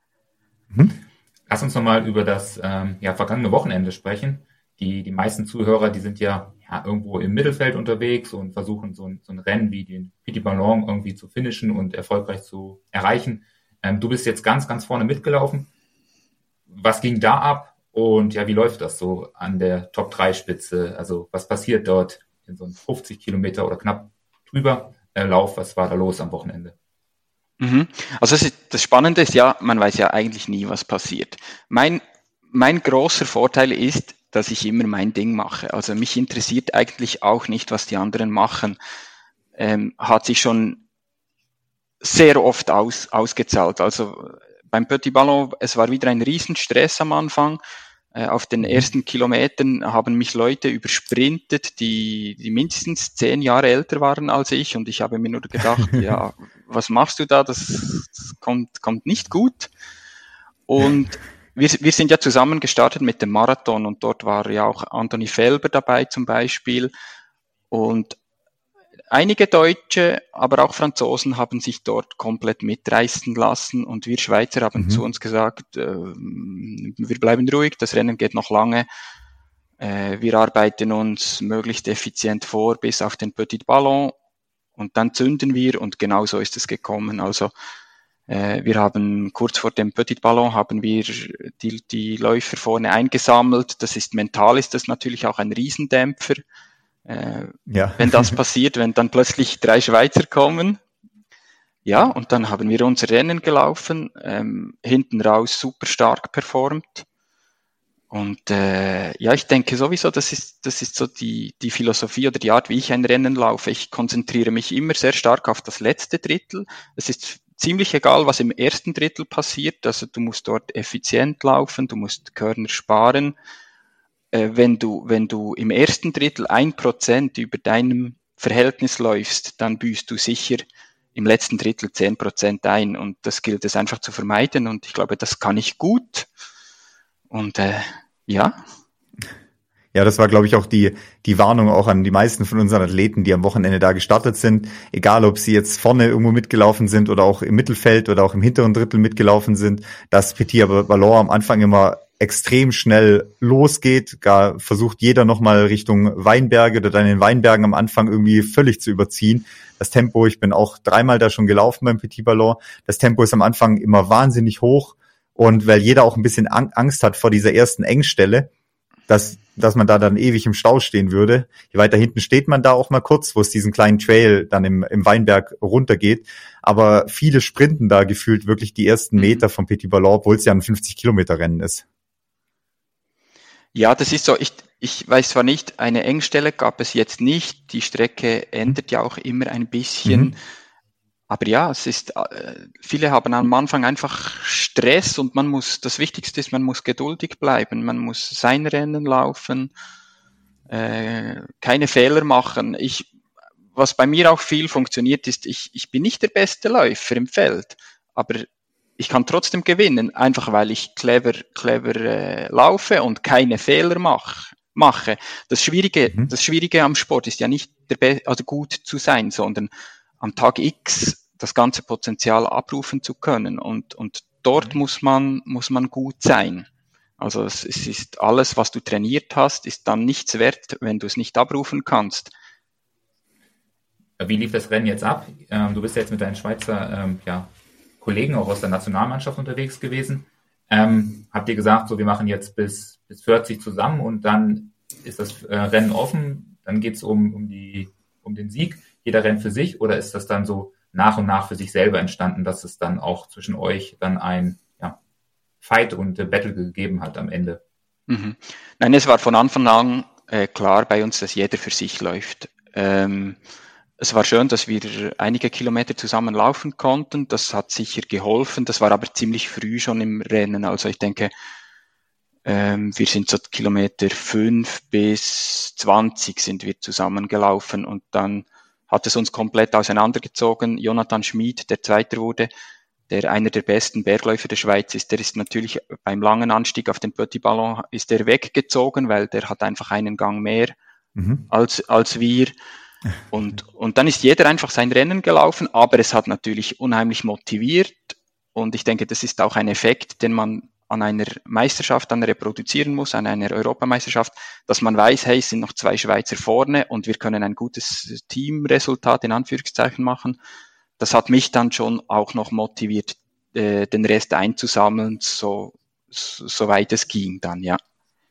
Lass uns nochmal über das vergangene Wochenende sprechen. Die meisten Zuhörer, die sind ja irgendwo im Mittelfeld unterwegs und versuchen so ein Rennen wie den Petit Ballon irgendwie zu finishen und erfolgreich zu erreichen. Du bist jetzt ganz, ganz vorne mitgelaufen. Was ging da ab? Und ja, wie läuft das so an der Top-3-Spitze? Also was passiert dort in so einem 50 Kilometer oder knapp drüber Lauf? Was war da los am Wochenende?
Also das Spannende ist ja, man weiß ja eigentlich nie, was passiert. Mein großer Vorteil ist, dass ich immer mein Ding mache. Also mich interessiert eigentlich auch nicht, was die anderen machen. Hat sich schon sehr oft ausgezahlt. Also beim Petit Ballon, es war wieder ein Riesenstress am Anfang. Auf den ersten Kilometern haben mich Leute übersprintet, die mindestens 10 Jahre älter waren als ich. Und ich habe mir nur gedacht, ja, was machst du da? Das kommt nicht gut. Und wir sind ja zusammen gestartet mit dem Marathon und dort war ja auch Anthony Felber dabei zum Beispiel. Und einige Deutsche, aber auch Franzosen haben sich dort komplett mitreißen lassen und wir Schweizer haben zu uns gesagt, wir bleiben ruhig, das Rennen geht noch lange, wir arbeiten uns möglichst effizient vor bis auf den Petit Ballon und dann zünden wir und genau so ist es gekommen. Also wir haben kurz vor dem Petit Ballon haben wir die Läufer vorne eingesammelt, mental ist das natürlich auch ein Riesendämpfer. Wenn das passiert, wenn dann plötzlich 3 Schweizer kommen. Ja, und dann haben wir unser Rennen gelaufen, hinten raus super stark performt. Und ich denke sowieso, das ist so die Philosophie oder die Art, wie ich ein Rennen laufe. Ich konzentriere mich immer sehr stark auf das letzte Drittel. Es ist ziemlich egal, was im ersten Drittel passiert. Also du musst dort effizient laufen, du musst Körner sparen. Wenn du im ersten Drittel 1% über deinem Verhältnis läufst, dann büßt du sicher im letzten Drittel 10% ein und das gilt es einfach zu vermeiden und ich glaube, das kann ich gut und ja.
Ja, das war, glaube ich, auch die Warnung auch an die meisten von unseren Athleten, die am Wochenende da gestartet sind. Egal, ob sie jetzt vorne irgendwo mitgelaufen sind oder auch im Mittelfeld oder auch im hinteren Drittel mitgelaufen sind, dass Petit Ballon am Anfang immer extrem schnell losgeht. Gar versucht jeder nochmal Richtung Weinberge oder dann in den Weinbergen am Anfang irgendwie völlig zu überziehen. Das Tempo, ich bin auch 3-mal da schon gelaufen beim Petit Ballon. Das Tempo ist am Anfang immer wahnsinnig hoch und weil jeder auch ein bisschen Angst hat vor dieser ersten Engstelle, dass man da dann ewig im Stau stehen würde. Je weiter hinten steht man da auch mal kurz, wo es diesen kleinen Trail dann im Weinberg runtergeht. Aber viele sprinten da gefühlt wirklich die ersten Meter vom Petit Ballon, obwohl es ja ein 50-Kilometer-Rennen ist.
Ja, das ist so. Ich weiß zwar nicht, eine Engstelle gab es jetzt nicht. Die Strecke ändert ja auch immer ein bisschen. Aber ja, viele haben am Anfang einfach Stress und das Wichtigste ist, man muss geduldig bleiben. Man muss sein Rennen laufen, keine Fehler machen. Was bei mir auch viel funktioniert ist, ich bin nicht der beste Läufer im Feld, aber ich kann trotzdem gewinnen, einfach weil ich clever laufe und keine Fehler mache. mache.
Mhm.
Das Schwierige am Sport ist ja nicht also gut zu sein, sondern am Tag X das ganze Potenzial abrufen zu können. Und dort muss man gut sein. Also es ist alles, was du trainiert hast, ist dann nichts wert, wenn du es nicht abrufen kannst.
Wie lief das Rennen jetzt ab? Du bist ja jetzt mit deinen Schweizer Kollegen auch aus der Nationalmannschaft unterwegs gewesen. Habt ihr gesagt, so wir machen jetzt bis 40 zusammen und dann ist das Rennen offen, dann geht es um den Sieg, jeder rennt für sich, oder ist das dann so nach und nach für sich selber entstanden, dass es dann auch zwischen euch dann ein Fight und Battle gegeben hat am Ende?
Mhm. Nein, es war von Anfang an klar bei uns, dass jeder für sich läuft. Es war schön, dass wir einige Kilometer zusammen laufen konnten. Das hat sicher geholfen. Das war aber ziemlich früh schon im Rennen. Also ich denke, wir sind so Kilometer 5 bis 20 sind wir zusammengelaufen und dann hat es uns komplett auseinandergezogen. Jonathan Schmid, der Zweiter wurde, der einer der besten Bergläufer der Schweiz ist, der ist natürlich beim langen Anstieg auf den Petit Ballon ist der weggezogen, weil der hat einfach einen Gang mehr als wir. Und dann ist jeder einfach sein Rennen gelaufen, aber es hat natürlich unheimlich motiviert. Und ich denke, das ist auch ein Effekt, den man an einer Meisterschaft dann reproduzieren muss, an einer Europameisterschaft, dass man weiß, hey, es sind noch 2 Schweizer vorne und wir können ein gutes Teamresultat in Anführungszeichen machen. Das hat mich dann schon auch noch motiviert, den Rest einzusammeln, so weit es ging dann, ja.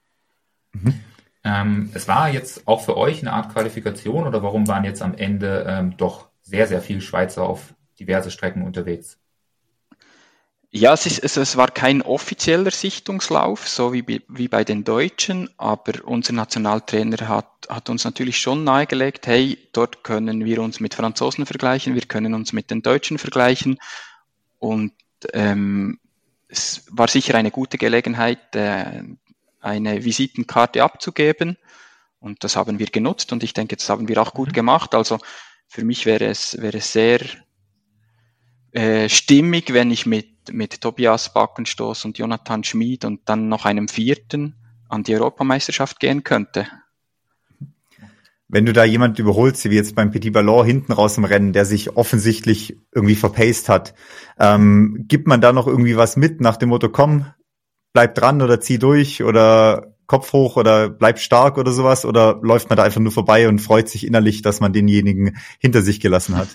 Es war jetzt auch für euch eine Art Qualifikation, oder warum waren jetzt am Ende doch sehr, sehr viele Schweizer auf diverse Strecken unterwegs?
Ja, es war kein offizieller Sichtungslauf, so wie bei den Deutschen, aber unser Nationaltrainer hat uns natürlich schon nahegelegt, hey, dort können wir uns mit Franzosen vergleichen, wir können uns mit den Deutschen vergleichen, und es war sicher eine gute Gelegenheit, eine Visitenkarte abzugeben, und das haben wir genutzt, und ich denke, das haben wir auch gut gemacht. Also für mich wäre es sehr stimmig, wenn ich mit Tobias Backenstoß und Jonathan Schmid und dann noch einem 4. an die Europameisterschaft gehen könnte.
Wenn du da jemand überholst, wie jetzt beim Petit Ballon hinten raus im Rennen, der sich offensichtlich irgendwie verpaced hat, gibt man da noch irgendwie was mit nach dem Motto, komm, bleib dran oder zieh durch oder Kopf hoch oder bleib stark oder sowas, oder läuft man da einfach nur vorbei und freut sich innerlich, dass man denjenigen hinter sich gelassen hat?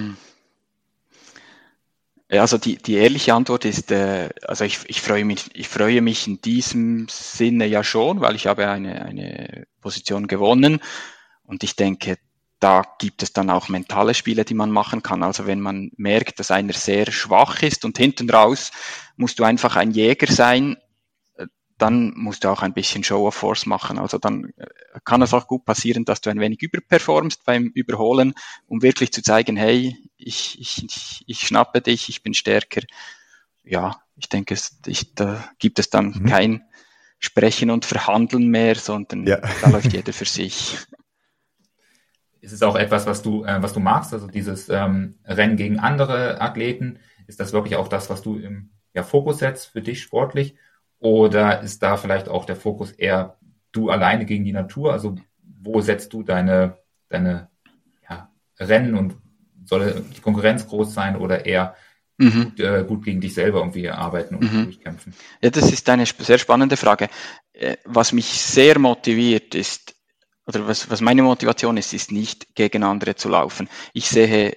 Ja, also die ehrliche Antwort ist, also ich freue mich in diesem Sinne ja schon, weil ich habe eine Position gewonnen, und ich denke, da gibt es dann auch mentale Spiele, die man machen kann. Also wenn man merkt, dass einer sehr schwach ist und hinten raus musst du einfach ein Jäger sein, dann musst du auch ein bisschen Show of Force machen. Also dann kann es auch gut passieren, dass du ein wenig überperformst beim Überholen, um wirklich zu zeigen, hey, ich schnappe dich, ich bin stärker. Ja, ich denke, da gibt es dann kein Sprechen und Verhandeln mehr, sondern da läuft jeder für sich.
Ist es auch etwas, was du magst, also dieses Rennen gegen andere Athleten? Ist das wirklich auch das, was du im Fokus setzt für dich sportlich? Oder ist da vielleicht auch der Fokus eher du alleine gegen die Natur? Also wo setzt du deine Rennen, und soll die Konkurrenz groß sein oder eher gut gegen dich selber irgendwie arbeiten und durchkämpfen?
Ja, das ist eine sehr spannende Frage. Was mich sehr motiviert ist, oder was meine Motivation ist nicht gegen andere zu laufen. Ich sehe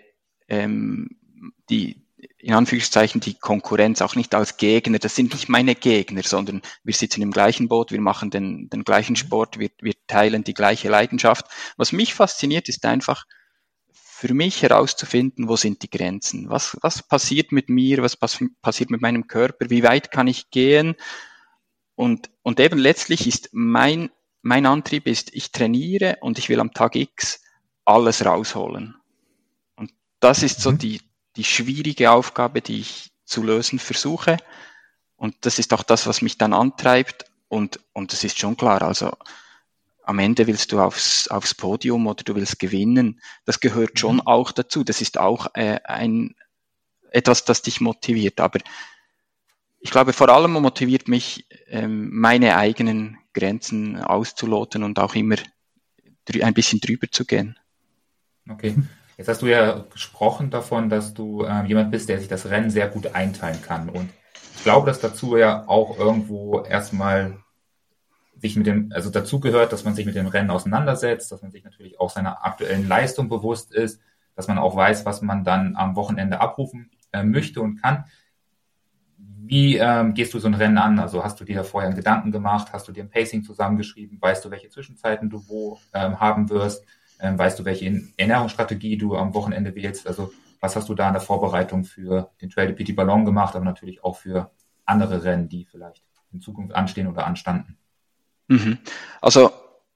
in Anführungszeichen die Konkurrenz auch nicht als Gegner. Das sind nicht meine Gegner, sondern wir sitzen im gleichen Boot, wir machen den gleichen Sport, wir teilen die gleiche Leidenschaft. Was mich fasziniert, ist einfach für mich herauszufinden, wo sind die Grenzen? Was passiert mit mir? Was passiert mit meinem Körper? Wie weit kann ich gehen? Und eben letztlich ist mein Antrieb ist, ich trainiere und ich will am Tag X alles rausholen. Und das ist so die schwierige Aufgabe, die ich zu lösen versuche. Und das ist auch das, was mich dann antreibt. Und das ist schon klar. Also am Ende willst du aufs Podium oder du willst gewinnen. Das gehört schon auch dazu. Das ist auch etwas, das dich motiviert. Aber ich glaube, vor allem motiviert mich meine eigenen Grenzen auszuloten und auch immer ein bisschen drüber zu gehen.
Okay. Jetzt hast du ja gesprochen davon, dass du jemand bist, der sich das Rennen sehr gut einteilen kann. Und ich glaube, dass dazu ja auch irgendwo erstmal also dazu gehört, dass man sich mit dem Rennen auseinandersetzt, dass man sich natürlich auch seiner aktuellen Leistung bewusst ist, dass man auch weiß, was man dann am Wochenende abrufen möchte und kann. Wie gehst du so ein Rennen an? Also hast du dir da vorher einen Gedanken gemacht? Hast du dir ein Pacing zusammengeschrieben? Weißt du, welche Zwischenzeiten du wo haben wirst? Weißt du, welche Ernährungsstrategie du am Wochenende wählst? Also was hast du da in der Vorbereitung für den Trail de Petit Ballon gemacht, aber natürlich auch für andere Rennen, die vielleicht in Zukunft anstehen oder anstanden?
Also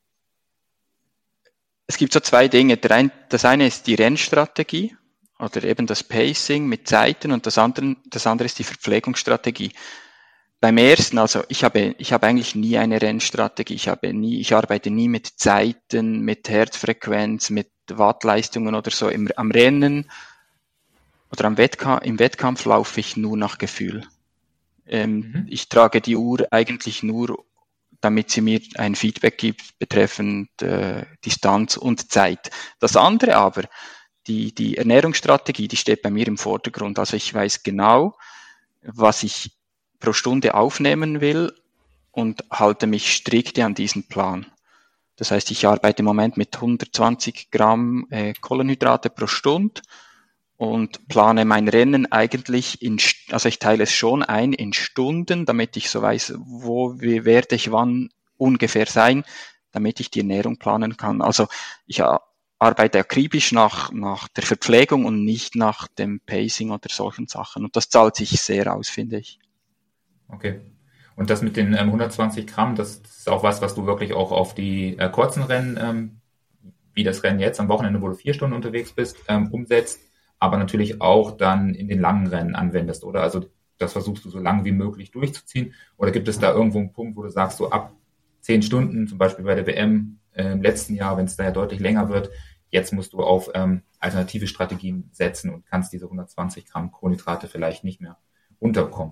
es gibt so zwei Dinge. Das eine ist die Rennstrategie oder eben das Pacing mit Zeiten und das andere ist die Verpflegungsstrategie. Beim ersten, also ich habe eigentlich nie eine Rennstrategie. Ich arbeite nie mit Zeiten, mit Herzfrequenz, mit Wattleistungen oder so. Am Rennen oder im Wettkampf laufe ich nur nach Gefühl. Ich trage die Uhr eigentlich nur, damit sie mir ein Feedback gibt betreffend Distanz und Zeit. Das andere aber, die Ernährungsstrategie, die steht bei mir im Vordergrund. Also ich weiß genau, was ich pro Stunde aufnehmen will und halte mich strikt an diesen Plan. Das heißt, ich arbeite im Moment mit 120 Gramm Kohlenhydrate pro Stunde und plane mein Rennen eigentlich also ich teile es schon ein in Stunden, damit ich so weiß, wie werde ich wann ungefähr sein, damit ich die Ernährung planen kann. Also ich arbeite akribisch nach der Verpflegung und nicht nach dem Pacing oder solchen Sachen. Und das zahlt sich sehr aus, finde ich.
Okay. Und das mit den 120 Gramm, das ist auch was du wirklich auch auf die kurzen Rennen, wie das Rennen jetzt am Wochenende, wo du 4 Stunden unterwegs bist, umsetzt, aber natürlich auch dann in den langen Rennen anwendest, oder? Also das versuchst du so lange wie möglich durchzuziehen. Oder gibt es da irgendwo einen Punkt, wo du sagst, so ab 10 Stunden, zum Beispiel bei der WM im letzten Jahr, wenn es da ja deutlich länger wird, jetzt musst du auf alternative Strategien setzen und kannst diese 120 Gramm Kohlenhydrate vielleicht nicht mehr unterbekommen?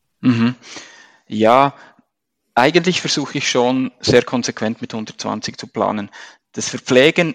Ja, eigentlich versuche ich schon sehr konsequent mit 120 zu planen. Das Verpflegen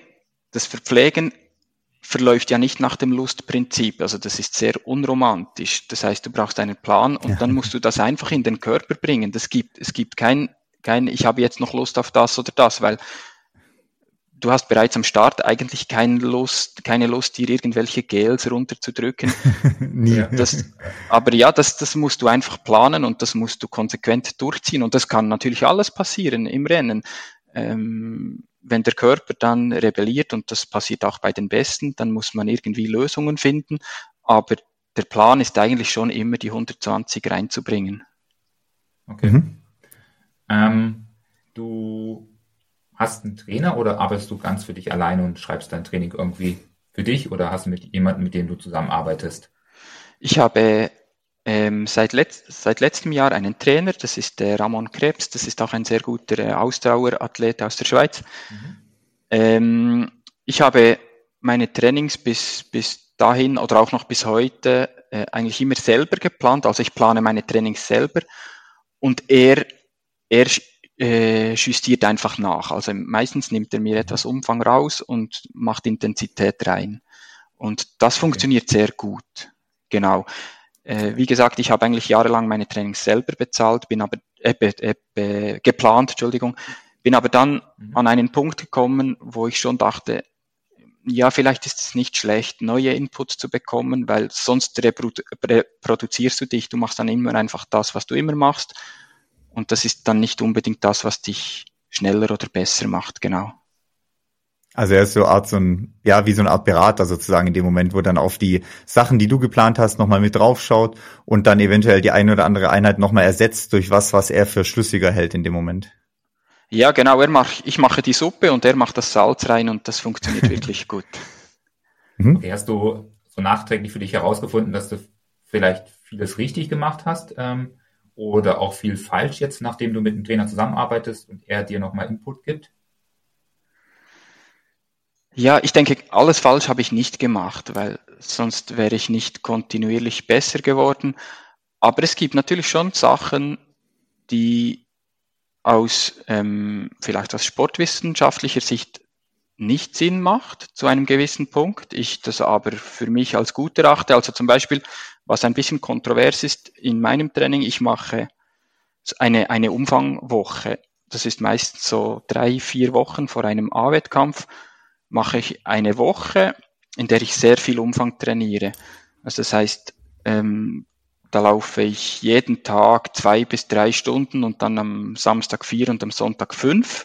verläuft ja nicht nach dem Lustprinzip. Also das ist sehr unromantisch. Das heißt, du brauchst einen Plan und dann musst du das einfach in den Körper bringen. Es gibt kein, ich habe jetzt noch Lust auf das oder das, weil du hast bereits am Start eigentlich keine Lust, dir irgendwelche Gels runterzudrücken.
Nie.
Aber ja, das musst du einfach planen und das musst du konsequent durchziehen. Und das kann natürlich alles passieren im Rennen. Wenn der Körper dann rebelliert, und das passiert auch bei den Besten, dann muss man irgendwie Lösungen finden. Aber der Plan ist eigentlich schon immer, die 120 reinzubringen.
Okay. Du hast einen Trainer oder arbeitest du ganz für dich alleine und schreibst dein Training irgendwie für dich oder hast du mit jemandem, mit dem du zusammenarbeitest?
Ich habe seit letztem Jahr einen Trainer, das ist der Ramon Krebs, das ist auch ein sehr guter Ausdauerathlet aus der Schweiz. Ich habe meine Trainings bis dahin oder auch noch bis heute eigentlich immer selber geplant, also ich plane meine Trainings selber und er justiert einfach nach. Also meistens nimmt er mir etwas Umfang raus und macht Intensität rein. Und das funktioniert sehr gut. Genau. Wie gesagt, ich habe eigentlich jahrelang meine Trainings selber bezahlt, bin aber geplant, bin aber dann an einen Punkt gekommen, wo ich schon dachte, ja, vielleicht ist es nicht schlecht, neue Inputs zu bekommen, weil sonst reproduzierst du dich, du machst dann immer einfach das, was du immer machst. Und das ist dann nicht unbedingt das, was dich schneller oder besser macht, genau.
Also er ist wie so eine Art Berater sozusagen in dem Moment, wo dann auf die Sachen, die du geplant hast, nochmal mit draufschaut und dann eventuell die eine oder andere Einheit nochmal ersetzt durch was er für schlüssiger hält in dem Moment.
Ja, genau. Ich mache die Suppe und er macht das Salz rein und das funktioniert wirklich gut.
Okay, hast du so nachträglich für dich herausgefunden, dass du vielleicht vieles richtig gemacht hast oder auch viel falsch jetzt, nachdem du mit dem Trainer zusammenarbeitest und er dir nochmal Input gibt?
Ja, ich denke, alles falsch habe ich nicht gemacht, weil sonst wäre ich nicht kontinuierlich besser geworden. Aber es gibt natürlich schon Sachen, die vielleicht aus sportwissenschaftlicher Sicht nicht Sinn macht zu einem gewissen Punkt, ich das aber für mich als gut erachte. Also zum Beispiel, was ein bisschen kontrovers ist in meinem Training, ich mache eine Umfangwoche. Das ist meistens so 3-4 Wochen vor einem A-Wettkampf, mache ich eine Woche, in der ich sehr viel Umfang trainiere. Also das heißt, da laufe ich jeden Tag 2 bis 3 Stunden und dann am Samstag 4 und am Sonntag 5.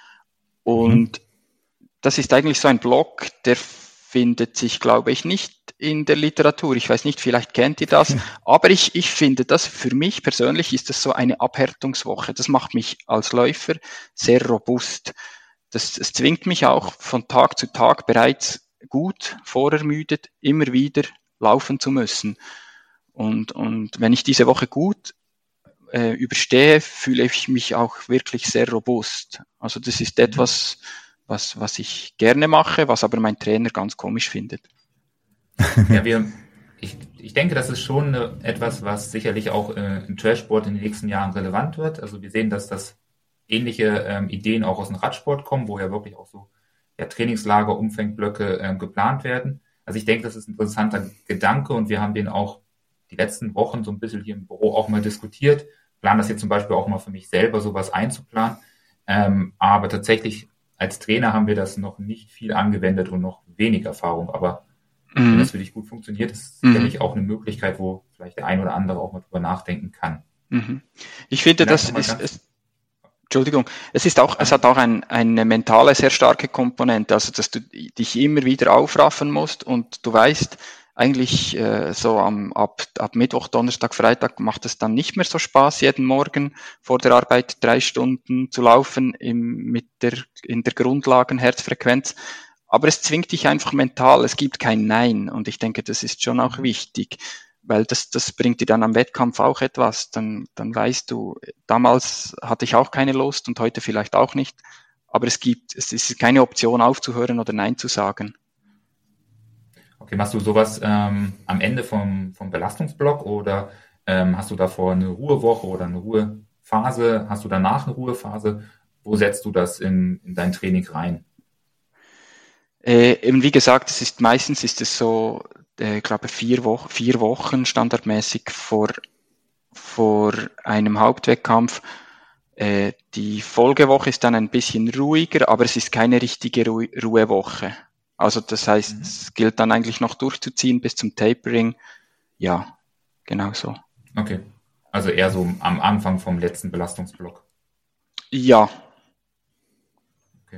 Und das ist eigentlich so ein Block, der findet sich, glaube ich, nicht in der Literatur. Ich weiß nicht, vielleicht kennt ihr das, aber ich finde das, für mich persönlich ist das so eine Abhärtungswoche. Das macht mich als Läufer sehr robust. Es zwingt mich auch von Tag zu Tag bereits gut vorermüdet immer wieder laufen zu müssen. Und wenn ich diese Woche gut überstehe, fühle ich mich auch wirklich sehr robust. Also das ist etwas, was ich gerne mache, was aber mein Trainer ganz komisch findet.
Ja, ich denke, das ist schon etwas, was sicherlich auch im Trailsport in den nächsten Jahren relevant wird. Also wir sehen, dass das ähnliche Ideen auch aus dem Radsport kommen, wo ja wirklich auch so Trainingslager, Umfangblöcke geplant werden. Also ich denke, das ist ein interessanter Gedanke und wir haben den auch die letzten Wochen so ein bisschen hier im Büro auch mal diskutiert. Plan das jetzt zum Beispiel auch mal für mich selber, sowas einzuplanen. Aber tatsächlich als Trainer haben wir das noch nicht viel angewendet und noch wenig Erfahrung. Aber wenn das für dich gut funktioniert, ist sicherlich auch eine Möglichkeit, wo vielleicht der ein oder andere auch mal drüber nachdenken kann.
Ich finde, Entschuldigung, es hat auch eine mentale, sehr starke Komponente, also dass du dich immer wieder aufraffen musst und du weißt, eigentlich so ab Mittwoch, Donnerstag, Freitag macht es dann nicht mehr so Spaß, jeden Morgen vor der Arbeit 3 Stunden zu laufen in der Grundlagen-Herzfrequenz. Aber es zwingt dich einfach mental, es gibt kein Nein und ich denke, das ist schon auch wichtig, weil das bringt dir dann am Wettkampf auch etwas. Dann weißt du, damals hatte ich auch keine Lust und heute vielleicht auch nicht, aber es ist keine Option aufzuhören oder Nein zu sagen.
Okay, machst du sowas am Ende vom Belastungsblock oder hast du davor eine Ruhewoche oder eine Ruhephase? Hast du danach eine Ruhephase? Wo setzt du das in dein Training rein?
Eben wie gesagt, meistens ist es so, ich glaube 4 Wochen standardmäßig vor einem Hauptwettkampf. Die Folgewoche ist dann ein bisschen ruhiger, aber es ist keine richtige Ruhewoche. Also das heißt, es gilt dann eigentlich noch durchzuziehen bis zum Tapering. Ja, genau so.
Okay, also eher so am Anfang vom letzten Belastungsblock.
Ja.
Okay.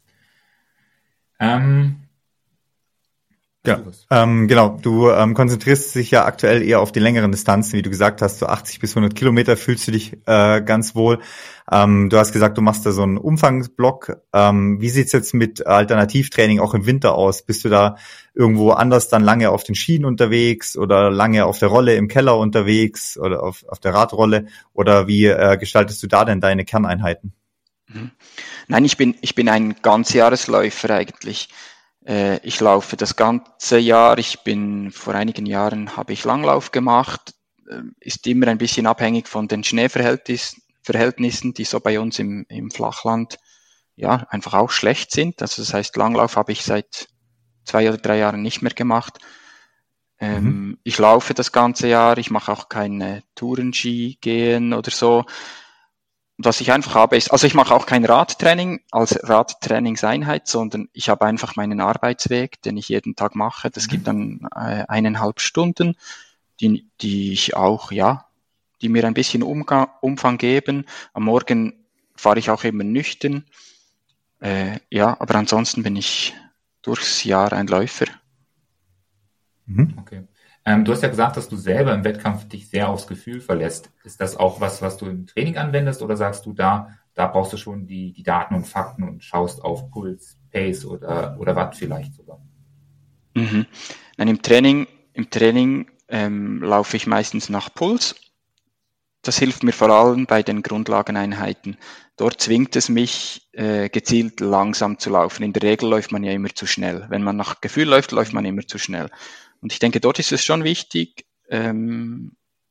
Genau, du konzentrierst dich ja aktuell eher auf die längeren Distanzen, wie du gesagt hast, so 80 bis 100 Kilometer fühlst du dich ganz wohl. Du hast gesagt, du machst da so einen Umfangsblock. Wie sieht's jetzt mit Alternativtraining auch im Winter aus? Bist du da irgendwo anders dann lange auf den Schienen unterwegs oder lange auf der Rolle im Keller unterwegs oder auf der Radrolle? Oder wie gestaltest du da denn deine Kerneinheiten?
Nein, ich bin ein Ganzjahresläufer eigentlich. Ich laufe das ganze Jahr. Vor einigen Jahren habe ich Langlauf gemacht. Ist immer ein bisschen abhängig von den Schneeverhältnissen, die so bei uns im Flachland ja einfach auch schlecht sind. Also das heißt, Langlauf habe ich seit 2 oder 3 Jahren nicht mehr gemacht. Ich laufe das ganze Jahr. Ich mache auch keine Tourenski gehen oder so. Was ich einfach habe ist, also ich mache auch kein Radtraining als Radtrainingseinheit, sondern ich habe einfach meinen Arbeitsweg, den ich jeden Tag mache. Das gibt dann 1,5 Stunden, die ich auch, die mir ein bisschen Umfang geben. Am Morgen fahre ich auch immer nüchtern. Aber ansonsten bin ich durchs Jahr ein Läufer.
Okay. Du hast ja gesagt, dass du selber im Wettkampf dich sehr aufs Gefühl verlässt. Ist das auch was du im Training anwendest oder sagst du, da brauchst du schon die Daten und Fakten und schaust auf Puls, Pace oder Watt vielleicht sogar?
Nein, im Training laufe ich meistens nach Puls. Das hilft mir vor allem bei den Grundlageneinheiten. Dort zwingt es mich, gezielt langsam zu laufen. In der Regel läuft man ja immer zu schnell. Wenn man nach Gefühl läuft man immer zu schnell. Und ich denke, dort ist es schon wichtig,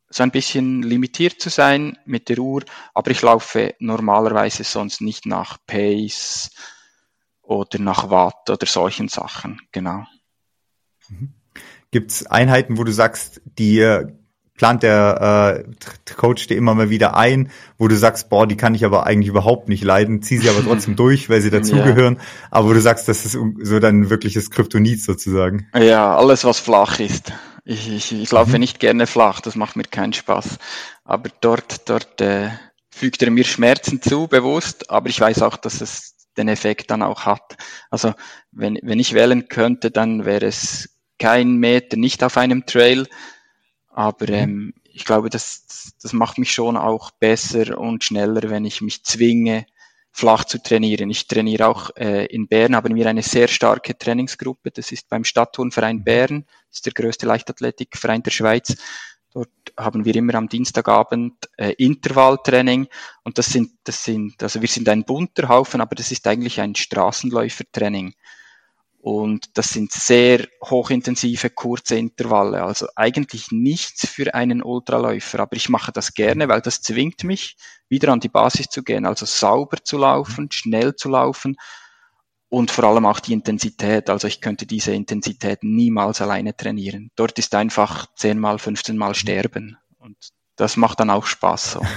so ein bisschen limitiert zu sein mit der Uhr, aber ich laufe normalerweise sonst nicht nach Pace oder nach Watt oder solchen Sachen, genau.
Gibt es Einheiten, wo du sagst, die plant der Coach dir immer mal wieder ein, wo du sagst, boah, die kann ich aber eigentlich überhaupt nicht leiden, zieh sie aber trotzdem durch, weil sie dazugehören, aber wo du sagst, das ist so dein wirkliches Kryptonit sozusagen.
Ja, alles was flach ist. Ich laufe nicht gerne flach, das macht mir keinen Spaß. Aber dort fügt er mir Schmerzen zu, bewusst, aber ich weiß auch, dass es den Effekt dann auch hat. Also wenn ich wählen könnte, dann wäre es kein Meter nicht auf einem Trail, aber ich glaube, das macht mich schon auch besser und schneller, wenn ich mich zwinge, flach zu trainieren. Ich trainiere auch in Bern, haben wir eine sehr starke Trainingsgruppe. Das ist beim Stadtturnverein Bern, das ist der größte Leichtathletikverein der Schweiz. Dort haben wir immer am Dienstagabend Intervalltraining und also wir sind ein bunter Haufen, aber das ist eigentlich ein Straßenläufertraining. Und das sind sehr hochintensive, kurze Intervalle. Also eigentlich nichts für einen Ultraläufer. Aber ich mache das gerne, weil das zwingt mich, wieder an die Basis zu gehen. Also sauber zu laufen, schnell zu laufen und vor allem auch die Intensität. Also ich könnte diese Intensität niemals alleine trainieren. Dort ist einfach 10-mal, 15-mal sterben. Und das macht dann auch Spaß. So.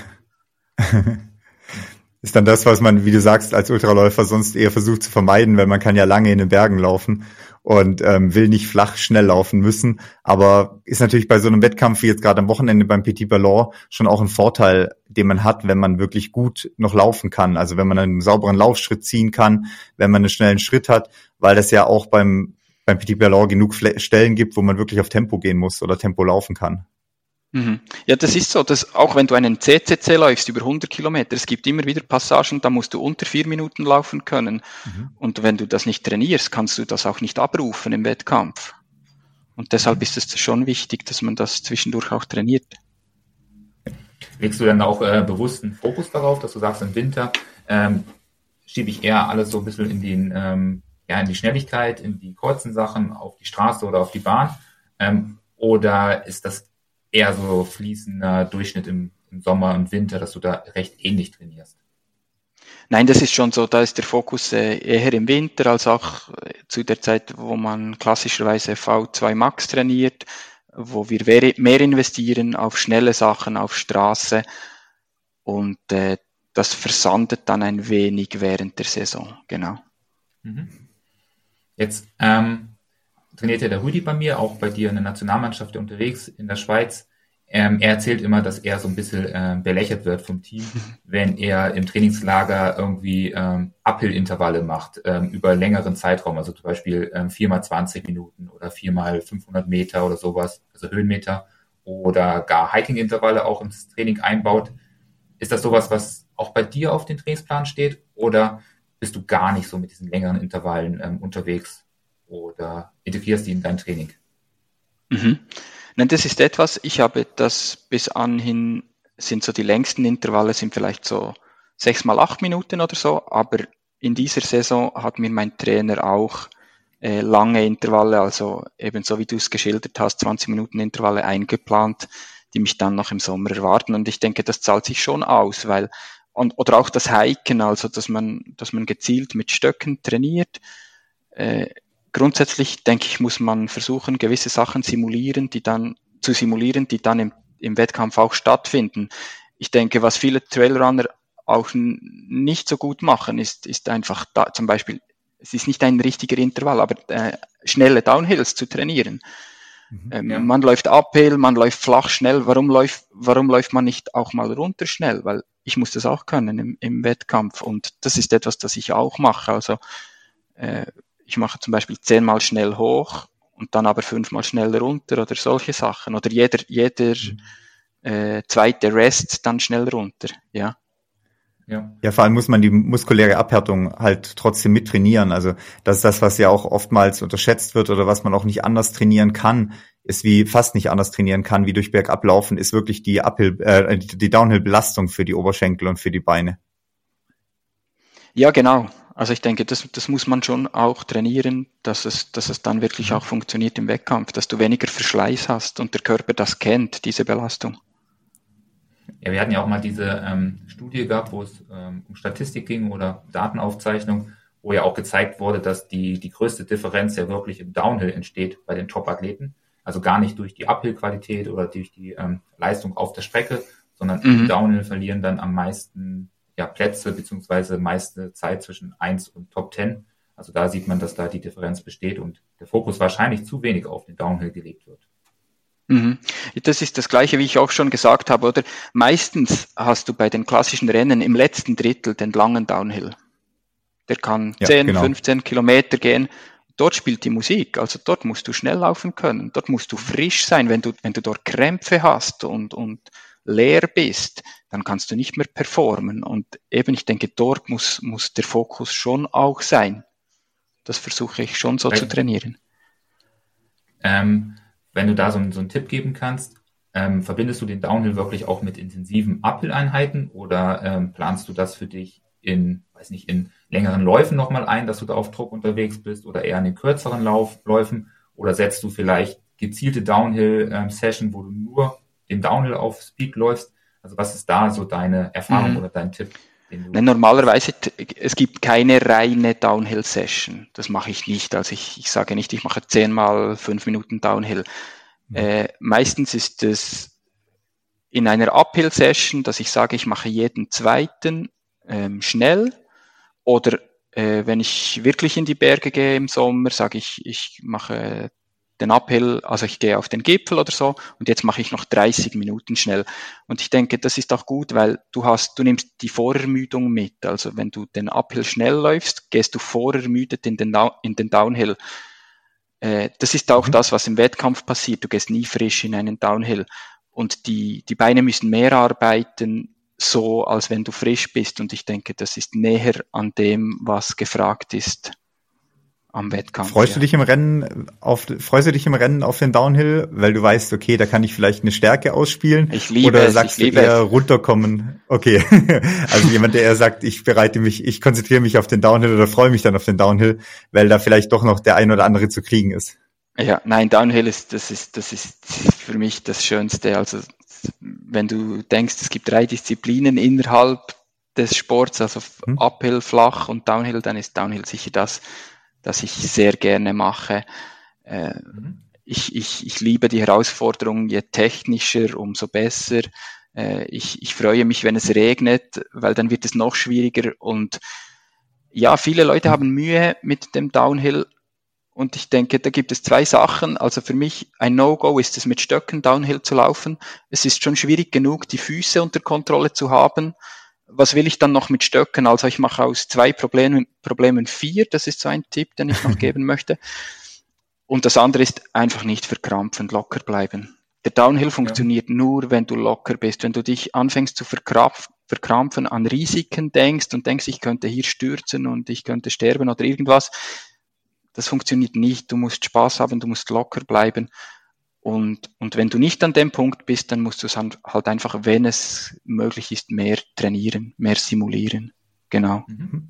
Ist dann das, was man, wie du sagst, als Ultraläufer sonst eher versucht zu vermeiden, weil man kann ja lange in den Bergen laufen und will nicht flach schnell laufen müssen. Aber ist natürlich bei so einem Wettkampf wie jetzt gerade am Wochenende beim Petit Ballon schon auch ein Vorteil, den man hat, wenn man wirklich gut noch laufen kann. Also wenn man einen sauberen Laufschritt ziehen kann, wenn man einen schnellen Schritt hat, weil das ja auch beim Petit Ballon genug Stellen gibt, wo man wirklich auf Tempo gehen muss oder Tempo laufen kann.
Ja, das ist so, dass auch wenn du einen CCC läufst über 100 Kilometer, es gibt immer wieder Passagen, da musst du unter 4 Minuten laufen können. Und wenn du das nicht trainierst, kannst du das auch nicht abrufen im Wettkampf. Und deshalb ist es schon wichtig, dass man das zwischendurch auch trainiert.
Legst du dann auch bewussten Fokus darauf, dass du sagst, im Winter schiebe ich eher alles so ein bisschen in die Schnelligkeit, in die kurzen Sachen, auf die Straße oder auf die Bahn? Oder ist das eher so fließender Durchschnitt im Sommer und Winter, dass du da recht ähnlich trainierst?
Nein, das ist schon so, da ist der Fokus eher im Winter als auch zu der Zeit, wo man klassischerweise V2 Max trainiert, wo wir mehr investieren auf schnelle Sachen, auf Straße und das versandet dann ein wenig während der Saison, genau.
Jetzt trainiert ja der Rüdi bei mir, auch bei dir in der Nationalmannschaft unterwegs in der Schweiz. Er erzählt immer, dass er so ein bisschen belächelt wird vom Team, wenn er im Trainingslager irgendwie Uphill-Intervalle macht über längeren Zeitraum, also zum Beispiel 4x20 Minuten oder 4x500 Meter oder sowas, also Höhenmeter oder gar Hiking-Intervalle auch ins Training einbaut. Ist das sowas, was auch bei dir auf den Trainingsplan steht oder bist du gar nicht so mit diesen längeren Intervallen unterwegs? Oder integrierst die in dein Training?
Nein, das ist etwas, ich habe das bis anhin, sind so die längsten Intervalle, sind vielleicht so 6x8 Minuten oder so, aber in dieser Saison hat mir mein Trainer auch lange Intervalle, also ebenso wie du es geschildert hast, 20 Minuten Intervalle eingeplant, die mich dann noch im Sommer erwarten. Und ich denke, das zahlt sich schon aus, weil, oder auch das Hiken, also dass man gezielt mit Stöcken trainiert. Grundsätzlich, denke ich, muss man versuchen, gewisse Sachen zu simulieren, die dann im Wettkampf auch stattfinden. Ich denke, was viele Trailrunner auch nicht so gut machen, ist einfach da, zum Beispiel, es ist nicht ein richtiger Intervall, aber schnelle Downhills zu trainieren. Man läuft uphill, man läuft flach schnell. Warum läuft man nicht auch mal runter schnell? Weil ich muss das auch können im Wettkampf. Und das ist etwas, das ich auch mache. Also ich mache zum Beispiel 10-mal schnell hoch und dann aber 5-mal schnell runter oder solche Sachen. Oder jeder zweite Rest dann schnell runter, ja.
Ja, vor allem muss man die muskuläre Abhärtung halt trotzdem mit trainieren. Also das ist das, was ja auch oftmals unterschätzt wird oder was man auch nicht anders trainieren kann, ist wie fast nicht anders trainieren kann, wie durch Bergablaufen, ist wirklich die die Downhill-Belastung für die Oberschenkel und für die Beine.
Ja, genau. Also ich denke, das muss man schon auch trainieren, dass es dann wirklich auch funktioniert im Wettkampf, dass du weniger Verschleiß hast und der Körper das kennt, diese Belastung.
Ja, wir hatten ja auch mal diese Studie gehabt, wo es um Statistik ging oder Datenaufzeichnung, wo ja auch gezeigt wurde, dass die größte Differenz ja wirklich im Downhill entsteht bei den Top-Athleten. Also gar nicht durch die Uphill-Qualität oder durch die Leistung auf der Strecke, sondern im Downhill verlieren dann am meisten Plätze beziehungsweise meiste Zeit zwischen 1 und Top 10. Also da sieht man, dass da die Differenz besteht und der Fokus wahrscheinlich zu wenig auf den Downhill gelegt wird.
Das ist das Gleiche, wie ich auch schon gesagt habe, oder? Meistens hast du bei den klassischen Rennen im letzten Drittel den langen Downhill. Der kann 10, 15 Kilometer gehen. Dort spielt die Musik, also dort musst du schnell laufen können. Dort musst du frisch sein. Wenn du dort Krämpfe hast und leer bist, dann kannst du nicht mehr performen. Und eben, ich denke, dort muss der Fokus schon auch sein. Das versuche ich schon so zu trainieren.
Wenn du da so einen Tipp geben kannst, verbindest du den Downhill wirklich auch mit intensiven Uphill-Einheiten oder planst du das für dich in längeren Läufen nochmal ein, dass du da auf Druck unterwegs bist oder eher in den kürzeren Läufen oder setzt du vielleicht gezielte Downhill-Session, wo du nur den Downhill auf Speed läufst? Also was ist da so deine Erfahrung oder dein Tipp?
Normalerweise, es gibt keine reine Downhill-Session. Das mache ich nicht. Also ich sage nicht, ich mache 10 mal 5 Minuten Downhill. Meistens ist es in einer Uphill-Session, dass ich sage, ich mache jeden zweiten schnell. Oder wenn ich wirklich in die Berge gehe im Sommer, sage ich mache den Uphill, also ich gehe auf den Gipfel oder so und jetzt mache ich noch 30 Minuten schnell. Und ich denke, das ist auch gut, weil du nimmst die Vorermüdung mit. Also wenn du den Uphill schnell läufst, gehst du vorermüdet in den Downhill. Das ist auch das, was im Wettkampf passiert. Du gehst nie frisch in einen Downhill. Und die Beine müssen mehr arbeiten, so als wenn du frisch bist. Und ich denke, das ist näher an dem, was gefragt ist am Wettkampf.
Freust du dich im Rennen auf den Downhill, weil du weißt, okay, da kann ich vielleicht eine Stärke ausspielen?
Ich liebe
oder
es.
Sagst du eher runterkommen? Okay. Also jemand, der eher sagt, ich konzentriere mich auf den Downhill oder freue mich dann auf den Downhill, weil da vielleicht doch noch der ein oder andere zu kriegen ist.
Ja, nein, Downhill das ist für mich das Schönste. Also wenn du denkst, es gibt 3 Disziplinen innerhalb des Sports, also Uphill, Flach und Downhill, dann ist Downhill sicher das ich sehr gerne mache. Ich liebe die Herausforderung, je technischer, umso besser. Ich freue mich, wenn es regnet, weil dann wird es noch schwieriger. Und ja, viele Leute haben Mühe mit dem Downhill. Und ich denke, da gibt es 2 Sachen. Also für mich ein No-Go ist es, mit Stöcken Downhill zu laufen. Es ist schon schwierig genug, die Füße unter Kontrolle zu haben. Was will ich dann noch mit Stöcken? Also ich mache aus 2 Problemen 4. Das ist so ein Tipp, den ich noch geben möchte. Und das andere ist einfach nicht verkrampfen, locker bleiben. Der Downhill funktioniert nur, wenn du locker bist. Wenn du dich anfängst zu verkrampfen, an Risiken denkst und denkst, ich könnte hier stürzen und ich könnte sterben oder irgendwas, das funktioniert nicht. Du musst Spaß haben, du musst locker bleiben. Und wenn du nicht an dem Punkt bist, dann musst du es halt einfach, wenn es möglich ist, mehr trainieren, mehr simulieren. Genau.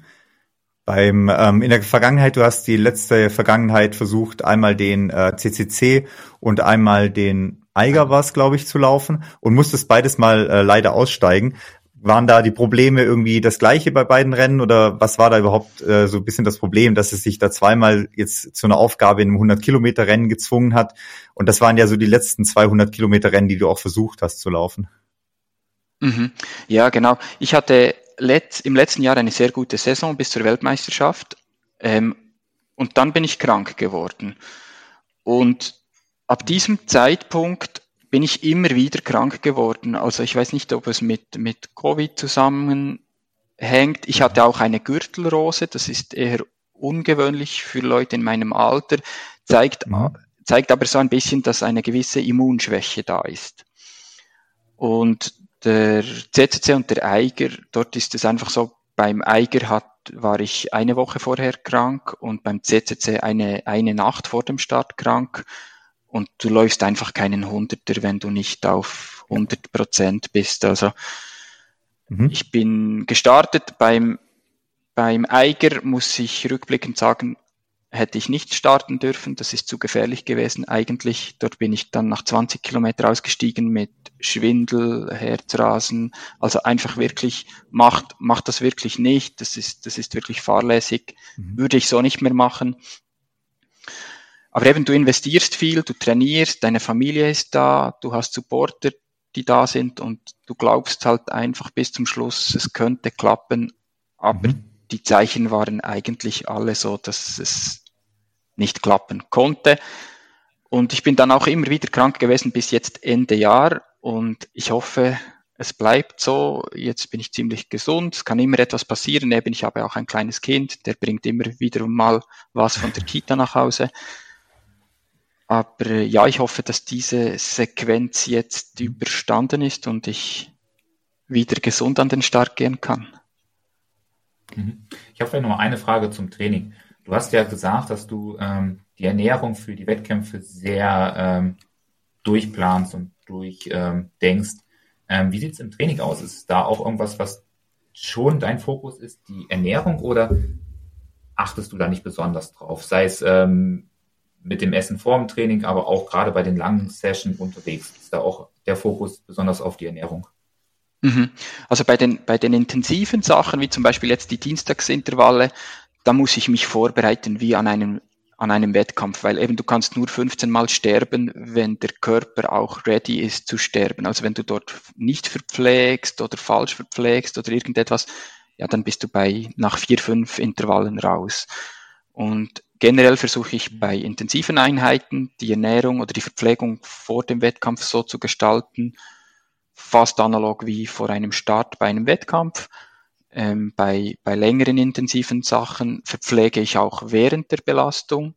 In der Vergangenheit, du hast die letzte Vergangenheit versucht, einmal den CCC und einmal den Eiger war es, glaube ich, zu laufen und musstest beides mal leider aussteigen. Waren da die Probleme irgendwie das gleiche bei beiden Rennen oder was war da überhaupt so ein bisschen das Problem, dass es sich da zweimal jetzt zu einer Aufgabe in einem 100-Kilometer-Rennen gezwungen hat? Und das waren ja so die letzten 200-Kilometer-Rennen, die du auch versucht hast zu laufen.
Ja, genau. Ich hatte im letzten Jahr eine sehr gute Saison bis zur Weltmeisterschaft und dann bin ich krank geworden. Und ab diesem Zeitpunkt bin ich immer wieder krank geworden. Also ich weiß nicht, ob es mit Covid zusammenhängt. Ich hatte auch eine Gürtelrose, das ist eher ungewöhnlich für Leute in meinem Alter, zeigt aber so ein bisschen, dass eine gewisse Immunschwäche da ist. Und der CCC und der Eiger, dort ist es einfach so, beim Eiger war ich eine Woche vorher krank und beim CCC eine Nacht vor dem Start krank. Und du läufst einfach keinen 100er, wenn du nicht auf 100% bist. Also ich bin gestartet beim Eiger, muss ich rückblickend sagen, hätte ich nicht starten dürfen, das ist zu gefährlich gewesen eigentlich. Dort bin ich dann nach 20 Kilometer ausgestiegen mit Schwindel, Herzrasen, also einfach wirklich, macht das wirklich nicht, das ist wirklich fahrlässig, würde ich so nicht mehr machen. Aber eben, du investierst viel, du trainierst, deine Familie ist da, du hast Supporter, die da sind und du glaubst halt einfach bis zum Schluss, es könnte klappen, aber die Zeichen waren eigentlich alle so, dass es nicht klappen konnte. Und ich bin dann auch immer wieder krank gewesen bis jetzt Ende Jahr und ich hoffe, es bleibt so. Jetzt bin ich ziemlich gesund, es kann immer etwas passieren. Eben, ich habe auch ein kleines Kind, der bringt immer wieder mal was von der Kita nach Hause. Aber ja, ich hoffe, dass diese Sequenz jetzt überstanden ist und ich wieder gesund an den Start gehen kann.
Ich habe vielleicht noch mal eine Frage zum Training. Du hast ja gesagt, dass du die Ernährung für die Wettkämpfe sehr durchplanst und durchdenkst. Wie sieht es im Training aus? Ist da auch irgendwas, was schon dein Fokus ist, die Ernährung, oder achtest du da nicht besonders drauf? Sei es mit dem Essen vor dem Training, aber auch gerade bei den langen Sessions unterwegs. Ist da auch der Fokus besonders auf die Ernährung?
Also bei den intensiven Sachen, wie zum Beispiel jetzt die Dienstagsintervalle, da muss ich mich vorbereiten wie an einem Wettkampf, weil eben du kannst nur 15 Mal sterben, wenn der Körper auch ready ist zu sterben. Also wenn du dort nicht verpflegst oder falsch verpflegst oder irgendetwas, ja, dann bist du nach 4-5 Intervallen raus. Und generell versuche ich bei intensiven Einheiten die Ernährung oder die Verpflegung vor dem Wettkampf so zu gestalten, fast analog wie vor einem Start bei einem Wettkampf. Bei längeren intensiven Sachen verpflege ich auch während der Belastung.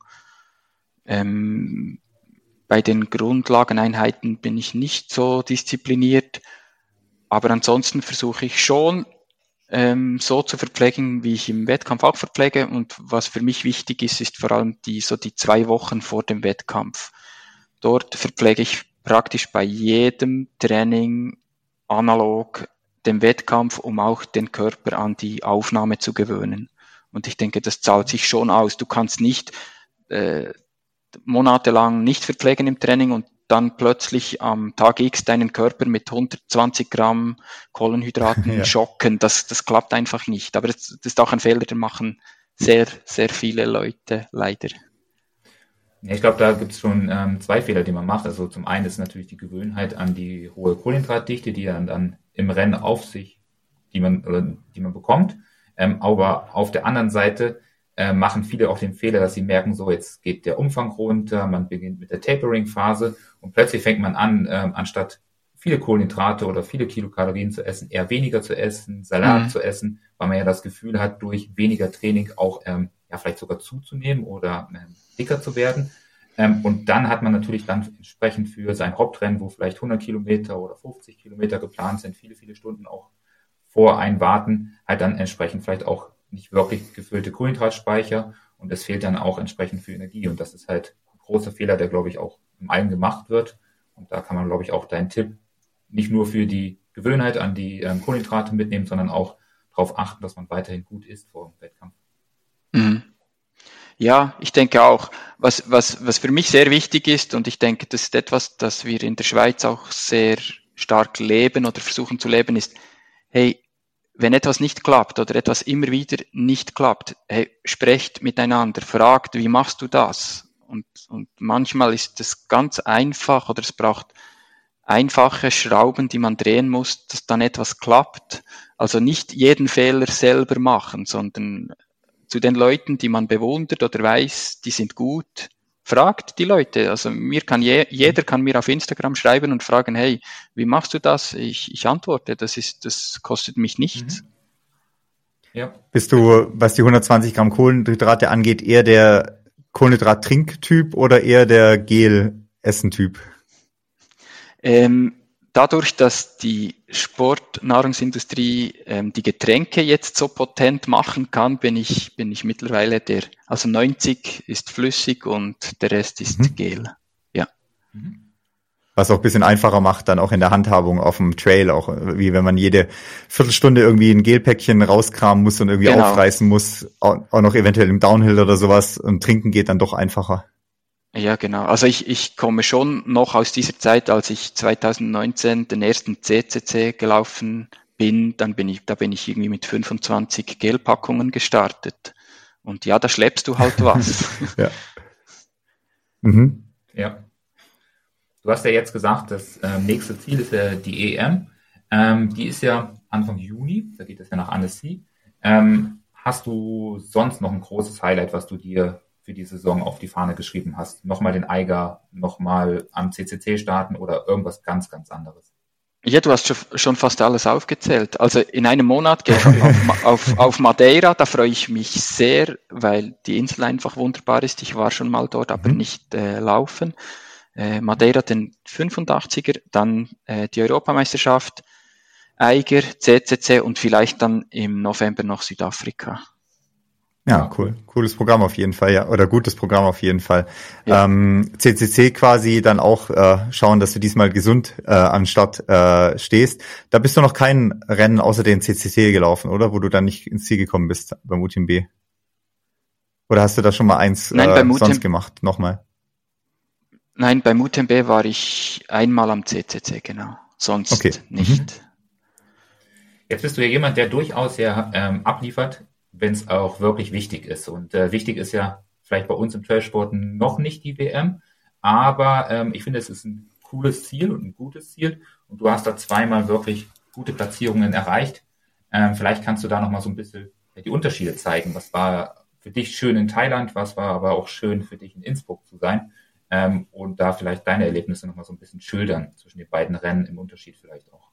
Bei den Grundlageneinheiten bin ich nicht so diszipliniert, aber ansonsten versuche ich schon so zu verpflegen, wie ich im Wettkampf auch verpflege. Und was für mich wichtig ist, ist vor allem die 2 Wochen vor dem Wettkampf. Dort verpflege ich praktisch bei jedem Training analog dem Wettkampf, um auch den Körper an die Aufnahme zu gewöhnen. Und ich denke, das zahlt sich schon aus. Du kannst nicht monatelang nicht verpflegen im Training und dann plötzlich am Tag X deinen Körper mit 120 Gramm Kohlenhydraten schocken. Das klappt einfach nicht. Aber das ist auch ein Fehler, den machen sehr, sehr viele Leute leider.
Ja, ich glaube, da gibt es schon 2 Fehler, die man macht. Also zum einen ist natürlich die Gewöhnheit an die hohe Kohlenhydratdichte, die dann im Rennen die man bekommt. Aber auf der anderen Seite machen viele auch den Fehler, dass sie merken, so jetzt geht der Umfang runter, man beginnt mit der Tapering-Phase und plötzlich fängt man an, anstatt viele Kohlenhydrate oder viele Kilokalorien zu essen, eher weniger zu essen, Salat zu essen, weil man ja das Gefühl hat, durch weniger Training auch vielleicht sogar zuzunehmen oder dicker zu werden. Und dann hat man natürlich dann entsprechend für sein Hauptrennen, wo vielleicht 100 Kilometer oder 50 Kilometer geplant sind, viele, viele Stunden auch vor ein Warten, halt dann entsprechend vielleicht auch nicht wirklich gefüllte Kohlenhydratspeicher und es fehlt dann auch entsprechend für Energie. Und das ist halt ein großer Fehler, der, glaube ich, auch im Allen gemacht wird. Und da kann man, glaube ich, auch deinen Tipp nicht nur für die Gewöhnheit an die Kohlenhydrate mitnehmen, sondern auch darauf achten, dass man weiterhin gut isst vor dem Wettkampf.
Ja, ich denke auch, was für mich sehr wichtig ist, und ich denke, das ist etwas, das wir in der Schweiz auch sehr stark leben oder versuchen zu leben, ist, hey, wenn etwas nicht klappt oder etwas immer wieder nicht klappt, hey, sprecht miteinander, fragt, wie machst du das? Und manchmal ist es ganz einfach oder es braucht einfache Schrauben, die man drehen muss, dass dann etwas klappt. Also nicht jeden Fehler selber machen, sondern zu den Leuten, die man bewundert oder weiß, die sind gut, fragt die Leute. Also jeder kann mir auf Instagram schreiben und fragen, hey, wie machst du das? Ich antworte, das kostet mich nichts.
Ja. Bist du, was die 120 Gramm Kohlenhydrate angeht, eher der Kohlenhydrat-Trinktyp oder eher der Gel-Essen-Typ?
Dadurch, dass die Sportnahrungsindustrie die Getränke jetzt so potent machen kann, bin ich mittlerweile also 90 ist flüssig und der Rest ist Gel. Ja.
Was auch ein bisschen einfacher macht, dann auch in der Handhabung auf dem Trail, auch wie wenn man jede Viertelstunde irgendwie ein Gelpäckchen rauskramen muss und irgendwie aufreißen muss, auch noch eventuell im Downhill oder sowas, und trinken geht dann doch einfacher.
Ja, genau. Also ich komme schon noch aus dieser Zeit, als ich 2019 den ersten CCC gelaufen bin, da bin ich irgendwie mit 25 Gelpackungen gestartet. Und ja, da schleppst du halt was.
Ja. Mhm.
Ja. Du hast ja jetzt gesagt, das nächste Ziel ist ja die EM. Die ist ja Anfang Juni, da geht es ja nach Annecy. Hast du sonst noch ein großes Highlight, was du dir für die Saison auf die Fahne geschrieben hast? Nochmal den Eiger, nochmal am CCC starten oder irgendwas ganz, ganz anderes?
Ja, du hast schon fast alles aufgezählt. Also in einem Monat gehe ich auf Madeira, da freue ich mich sehr, weil die Insel einfach wunderbar ist. Ich war schon mal dort, aber nicht laufen. Madeira den 85er, dann die Europameisterschaft, Eiger, CCC und vielleicht dann im November noch Südafrika.
Ja, cool. Cooles Programm auf jeden Fall, ja. Oder gutes Programm auf jeden Fall.
Ja.
CCC quasi dann auch schauen, dass du diesmal gesund am Start stehst. Da bist du noch kein Rennen außer den CCC gelaufen, oder? Wo du dann nicht ins Ziel gekommen bist beim UTMB. Oder hast du da schon mal eins sonst gemacht? Nochmal.
Nein, beim UTMB war ich einmal am CCC, genau. Sonst nicht.
Jetzt bist du ja jemand, der durchaus ja abliefert, wenn es auch wirklich wichtig ist. Und wichtig ist ja vielleicht bei uns im Trailsport noch nicht die WM, aber ich finde, es ist ein cooles Ziel und ein gutes Ziel. Und du hast da zweimal wirklich gute Platzierungen erreicht. Vielleicht kannst du da nochmal so ein bisschen die Unterschiede zeigen. Was war für dich schön in Thailand, was war aber auch schön für dich in Innsbruck zu sein? Und da vielleicht deine Erlebnisse nochmal so ein bisschen schildern zwischen den beiden Rennen, im Unterschied vielleicht auch.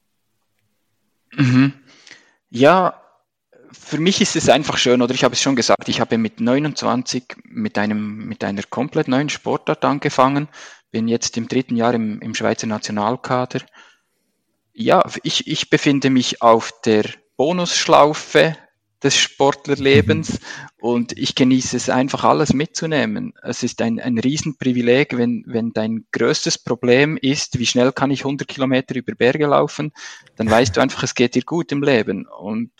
Mhm. Ja, für mich ist es einfach schön, oder ich habe es schon gesagt, ich habe mit 29 mit einer komplett neuen Sportart angefangen, bin jetzt im 3. Jahr im Schweizer Nationalkader. Ja, ich befinde mich auf der Bonusschlaufe des Sportlerlebens und ich genieße es einfach, alles mitzunehmen. Es ist ein Riesenprivileg, wenn dein größtes Problem ist, wie schnell kann ich 100 Kilometer über Berge laufen, dann weißt du einfach, es geht dir gut im Leben und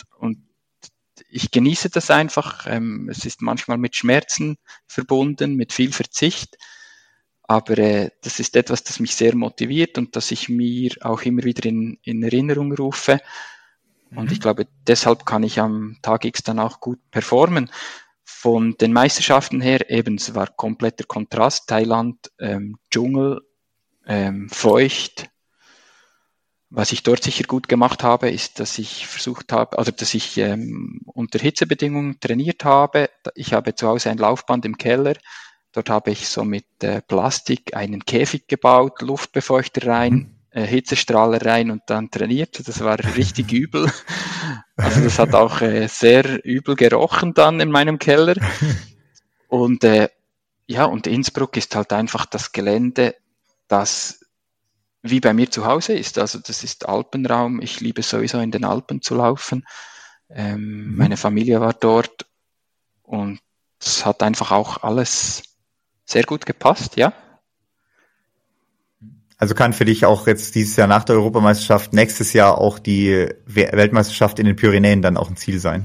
ich genieße das einfach. Es ist manchmal mit Schmerzen verbunden, mit viel Verzicht, aber das ist etwas, das mich sehr motiviert und das ich mir auch immer wieder in Erinnerung rufe. Und ich glaube, deshalb kann ich am Tag X dann auch gut performen. Von den Meisterschaften her eben, es war kompletter Kontrast. Thailand, Dschungel, feucht. Was ich dort sicher gut gemacht habe, ist, dass ich versucht habe, also dass ich unter Hitzebedingungen trainiert habe. Ich habe zu Hause ein Laufband im Keller. Dort habe ich so mit Plastik einen Käfig gebaut, Luftbefeuchter rein, Hitzestrahler rein und dann trainiert. Das war richtig übel. Also das hat auch sehr übel gerochen dann in meinem Keller. Und und Innsbruck ist halt einfach das Gelände, das wie bei mir zu Hause ist. Also das ist Alpenraum. Ich liebe sowieso in den Alpen zu laufen. Meine Familie war dort und es hat einfach auch alles sehr gut gepasst, ja.
Also kann für dich auch jetzt dieses Jahr nach der Europameisterschaft nächstes Jahr auch die Weltmeisterschaft in den Pyrenäen dann auch ein Ziel sein?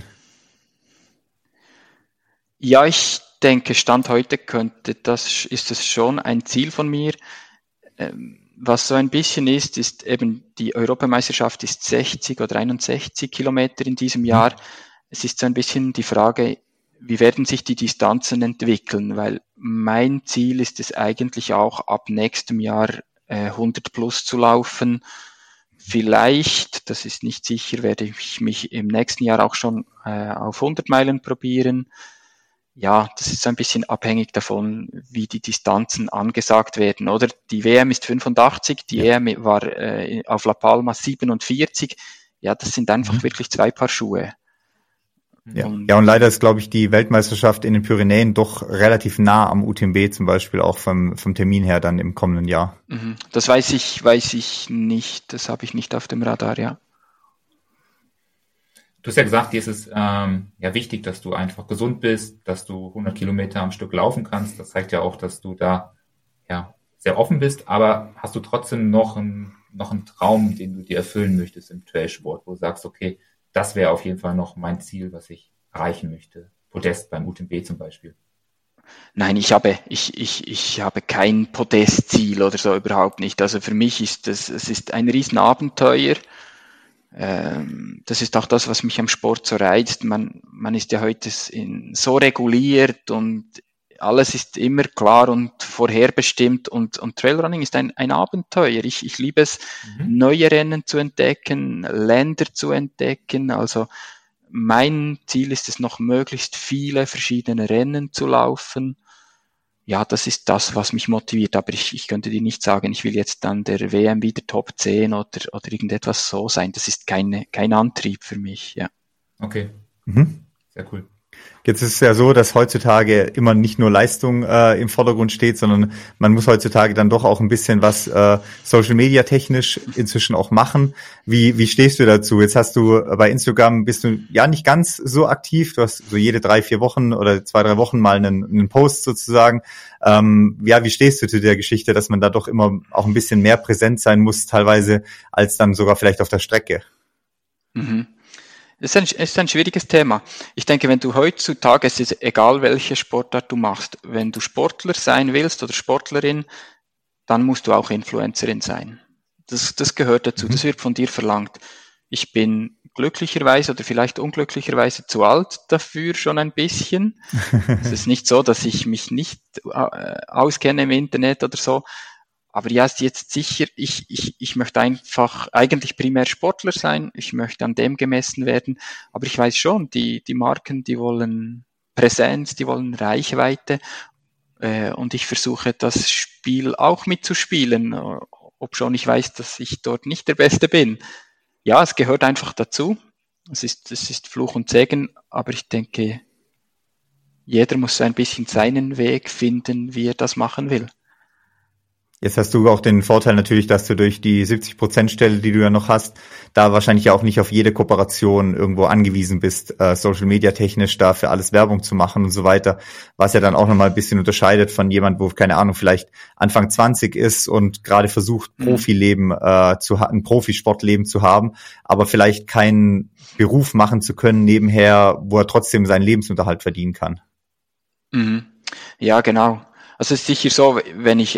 Ja, ich denke, Stand heute ist es schon ein Ziel von mir. Was so ein bisschen ist eben die Europameisterschaft ist 60 oder 61 Kilometer in diesem Jahr. Es ist so ein bisschen die Frage, wie werden sich die Distanzen entwickeln, weil mein Ziel ist es eigentlich auch ab nächstem Jahr 100 plus zu laufen. Vielleicht, das ist nicht sicher, werde ich mich im nächsten Jahr auch schon auf 100 Meilen probieren. Ja, das ist so ein bisschen abhängig davon, wie die Distanzen angesagt werden, oder? Die WM ist 85, die EM war auf La Palma 47. Ja, das sind einfach wirklich 2 Paar Schuhe.
Ja. Und leider ist, glaube ich, die Weltmeisterschaft in den Pyrenäen doch relativ nah am UTMB zum Beispiel, auch vom Termin her dann im kommenden Jahr.
Das weiß ich nicht, das habe ich nicht auf dem Radar, ja.
Du hast ja gesagt, dir ist es wichtig, dass du einfach gesund bist, dass du 100 Kilometer am Stück laufen kannst. Das zeigt ja auch, dass du da sehr offen bist, aber hast du trotzdem noch einen Traum, den du dir erfüllen möchtest im Trailsport, wo du sagst, okay, das wäre auf jeden Fall noch mein Ziel, was ich erreichen möchte. Podest beim UTMB zum Beispiel.
Nein, ich habe kein Podestziel oder so, überhaupt nicht. Also für mich es ist ein Riesenabenteuer. Das ist auch das, was mich am Sport so reizt. Man ist ja heute so reguliert und alles ist immer klar und vorherbestimmt und Trailrunning ist ein Abenteuer. Ich liebe es, neue Rennen zu entdecken, Länder zu entdecken. Also mein Ziel ist es noch, möglichst viele verschiedene Rennen zu laufen. Ja, das ist das, was mich motiviert, aber ich könnte dir nicht sagen, ich will jetzt dann der WM wieder Top 10 oder irgendetwas so sein. Das ist kein Antrieb für mich, ja.
Okay, sehr cool.
Jetzt ist es ja so, dass heutzutage immer nicht nur Leistung im Vordergrund steht, sondern man muss heutzutage dann doch auch ein bisschen was Social Media technisch inzwischen auch machen. Wie stehst du dazu? Jetzt hast du bei Instagram, bist du ja nicht ganz so aktiv. Du hast so jede 3-4 Wochen oder 2-3 Wochen mal einen Post sozusagen. Wie stehst du zu der Geschichte, dass man da doch immer auch ein bisschen mehr präsent sein muss, teilweise als dann sogar vielleicht auf der Strecke?
Mhm. Es ist ein schwieriges Thema. Ich denke, wenn du heutzutage, es ist egal, welche Sportart du machst, wenn du Sportler sein willst oder Sportlerin, dann musst du auch Influencerin sein. Das gehört dazu, das wird von dir verlangt. Ich bin glücklicherweise oder vielleicht unglücklicherweise zu alt dafür schon ein bisschen. Es ist nicht so, dass ich mich nicht auskenne im Internet oder so. Aber ja, ist jetzt sicher, ich möchte einfach eigentlich primär Sportler sein. Ich möchte an dem gemessen werden. Aber ich weiß schon, die Marken, die wollen Präsenz, die wollen Reichweite. Und ich versuche das Spiel auch mitzuspielen, obschon ich weiß, dass ich dort nicht der Beste bin. Ja, es gehört einfach dazu. Es ist Fluch und Segen, aber ich denke, jeder muss so ein bisschen seinen Weg finden, wie er das machen will.
Jetzt hast du auch den Vorteil natürlich, dass du durch die 70%-Stelle, die du ja noch hast, da wahrscheinlich ja auch nicht auf jede Kooperation irgendwo angewiesen bist, Social Media technisch da für alles Werbung zu machen und so weiter, was ja dann auch nochmal ein bisschen unterscheidet von jemand, wo, keine Ahnung, vielleicht Anfang 20 ist und gerade versucht, ein Profisportleben zu haben, aber vielleicht keinen Beruf machen zu können nebenher, wo er trotzdem seinen Lebensunterhalt verdienen kann.
Mhm. Ja, genau. Also es ist sicher so, wenn ich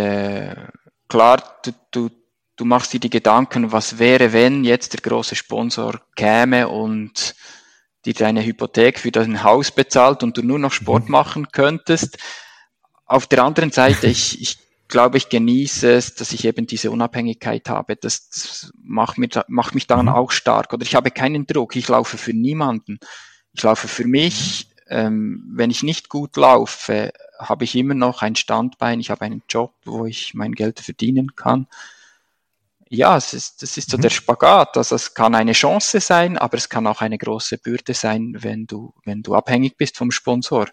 klar, du machst dir die Gedanken, was wäre, wenn jetzt der große Sponsor käme und dir deine Hypothek für dein Haus bezahlt und du nur noch Sport machen könntest. Auf der anderen Seite, ich glaube, ich genieße es, dass ich eben diese Unabhängigkeit habe. Das macht mich dann auch stark. Oder ich habe keinen Druck. Ich laufe für niemanden. Ich laufe für mich. Wenn ich nicht gut laufe, habe ich immer noch ein Standbein, ich habe einen Job, wo ich mein Geld verdienen kann. Ja, das ist so der Spagat. Also es kann eine Chance sein, aber es kann auch eine große Bürde sein, wenn du abhängig bist vom Sponsor.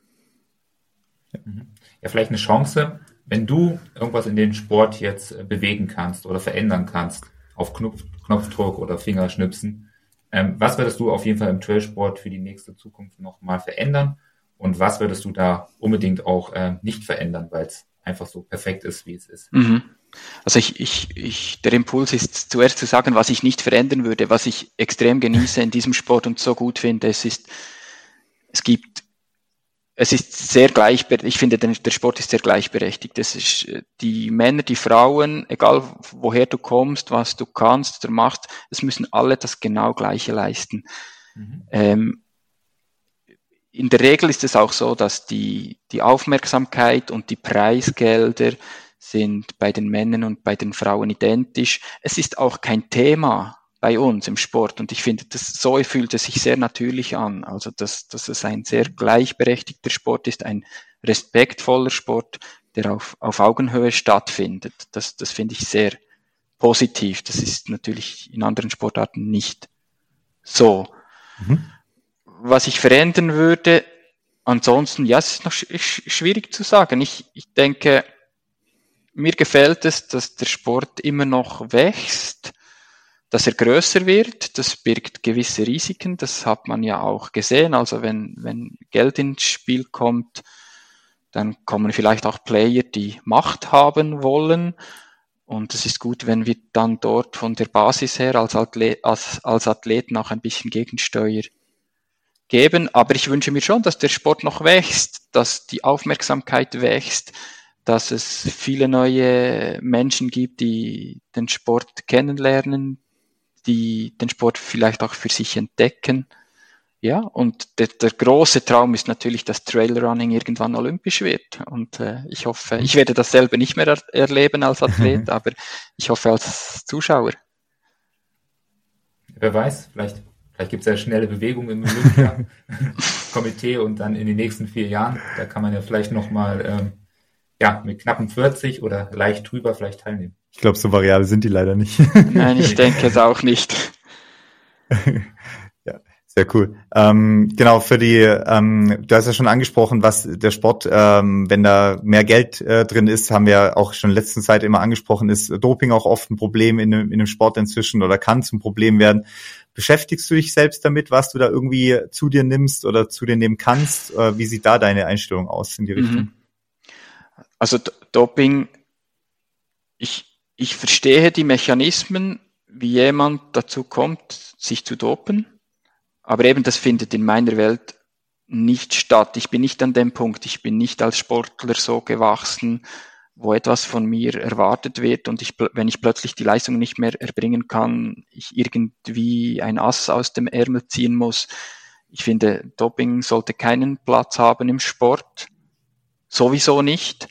Ja, vielleicht eine Chance, wenn du irgendwas in den Sport jetzt bewegen kannst oder verändern kannst, auf Knopfdruck oder Fingerschnipsen. Was würdest du auf jeden Fall im Trailsport für die nächste Zukunft nochmal verändern? Und was würdest du da unbedingt auch nicht verändern, weil es einfach so perfekt ist, wie es ist?
Also der Impuls ist zuerst zu sagen, was ich nicht verändern würde, was ich extrem genieße in diesem Sport und so gut finde. Es ist sehr gleichberechtigt. Ich finde, der Sport ist sehr gleichberechtigt. Es ist die Männer, die Frauen, egal woher du kommst, was du kannst oder machst, es müssen alle das genau Gleiche leisten. In der Regel ist es auch so, dass die Aufmerksamkeit und die Preisgelder sind bei den Männern und bei den Frauen identisch. Es ist auch kein Thema bei uns im Sport und ich finde, so fühlt es sich sehr natürlich an. Also, dass es ein sehr gleichberechtigter Sport ist, ein respektvoller Sport, der auf Augenhöhe stattfindet. Das finde ich sehr positiv. Das ist natürlich in anderen Sportarten nicht so. Was ich verändern würde, ansonsten, ja, es ist noch schwierig zu sagen. Ich denke, mir gefällt es, dass der Sport immer noch wächst, dass er größer wird. Das birgt gewisse Risiken. Das hat man ja auch gesehen. Also wenn Geld ins Spiel kommt, Dann kommen vielleicht auch Player, die Macht haben wollen. Und es ist gut, wenn wir dann dort von der Basis her als Athleten auch ein bisschen Gegensteuer geben. Aber ich wünsche mir schon, dass der Sport noch wächst, dass die Aufmerksamkeit wächst, dass es viele neue Menschen gibt, die den Sport kennenlernen, die den Sport vielleicht auch für sich entdecken. Ja, und der große Traum ist natürlich, dass Trailrunning irgendwann olympisch wird. Und ich hoffe, ich werde das selber nicht mehr erleben als Athlet, aber ich hoffe als Zuschauer.
Wer weiß, vielleicht gibt es ja schnelle Bewegung im Olympia-Komitee und dann in den nächsten 4 Jahren, da kann man ja vielleicht nochmal mit knappen 40 oder leicht drüber vielleicht teilnehmen.
Ich glaube, so variabel sind die leider nicht.
Nein, ich denke es auch nicht.
Ja, sehr cool. Genau, du hast ja schon angesprochen, was der Sport, wenn da mehr Geld drin ist, haben wir auch schon in letzter Zeit immer angesprochen, ist Doping auch oft ein Problem in einem Sport inzwischen oder kann zum Problem werden. Beschäftigst du dich selbst damit, was du da irgendwie zu dir nimmst oder zu dir nehmen kannst? Wie sieht da deine Einstellung aus in die Richtung?
Also Doping, ich verstehe die Mechanismen, wie jemand dazu kommt, sich zu dopen, aber eben das findet in meiner Welt nicht statt. Ich bin nicht an dem Punkt, ich bin nicht als Sportler so gewachsen, wo etwas von mir erwartet wird und wenn ich plötzlich die Leistung nicht mehr erbringen kann, ich irgendwie ein Ass aus dem Ärmel ziehen muss. Ich finde, Doping sollte keinen Platz haben im Sport. Sowieso nicht.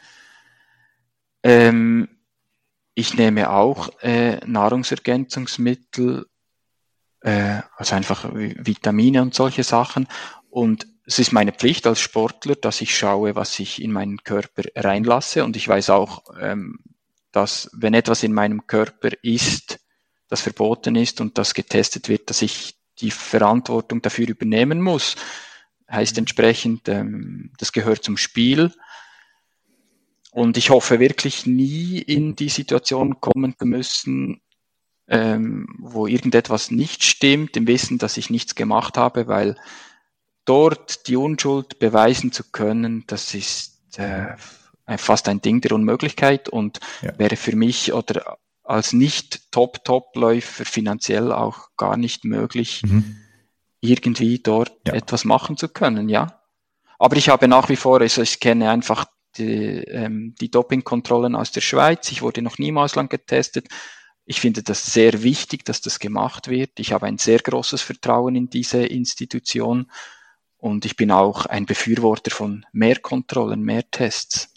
Ich nehme auch Nahrungsergänzungsmittel, also einfach Vitamine und solche Sachen. Und es ist meine Pflicht als Sportler, dass ich schaue, was ich in meinen Körper reinlasse. Und ich weiß auch, dass wenn etwas in meinem Körper ist, das verboten ist und das getestet wird, dass ich die Verantwortung dafür übernehmen muss. Heißt entsprechend, das gehört zum Spiel. Und ich hoffe wirklich nie in die Situation kommen zu müssen, wo irgendetwas nicht stimmt, im Wissen, dass ich nichts gemacht habe, weil dort die Unschuld beweisen zu können, das ist fast ein Ding der Unmöglichkeit und wäre für mich oder als Nicht-Top-Läufer finanziell auch gar nicht möglich, irgendwie dort etwas machen zu können, ja. Aber ich habe nach wie vor, also ich kenne einfach die Dopingkontrollen aus der Schweiz. Ich wurde noch nie im Ausland getestet. Ich finde das sehr wichtig, dass das gemacht wird. Ich habe ein sehr großes Vertrauen in diese Institution und ich bin auch ein Befürworter von mehr Kontrollen, mehr Tests.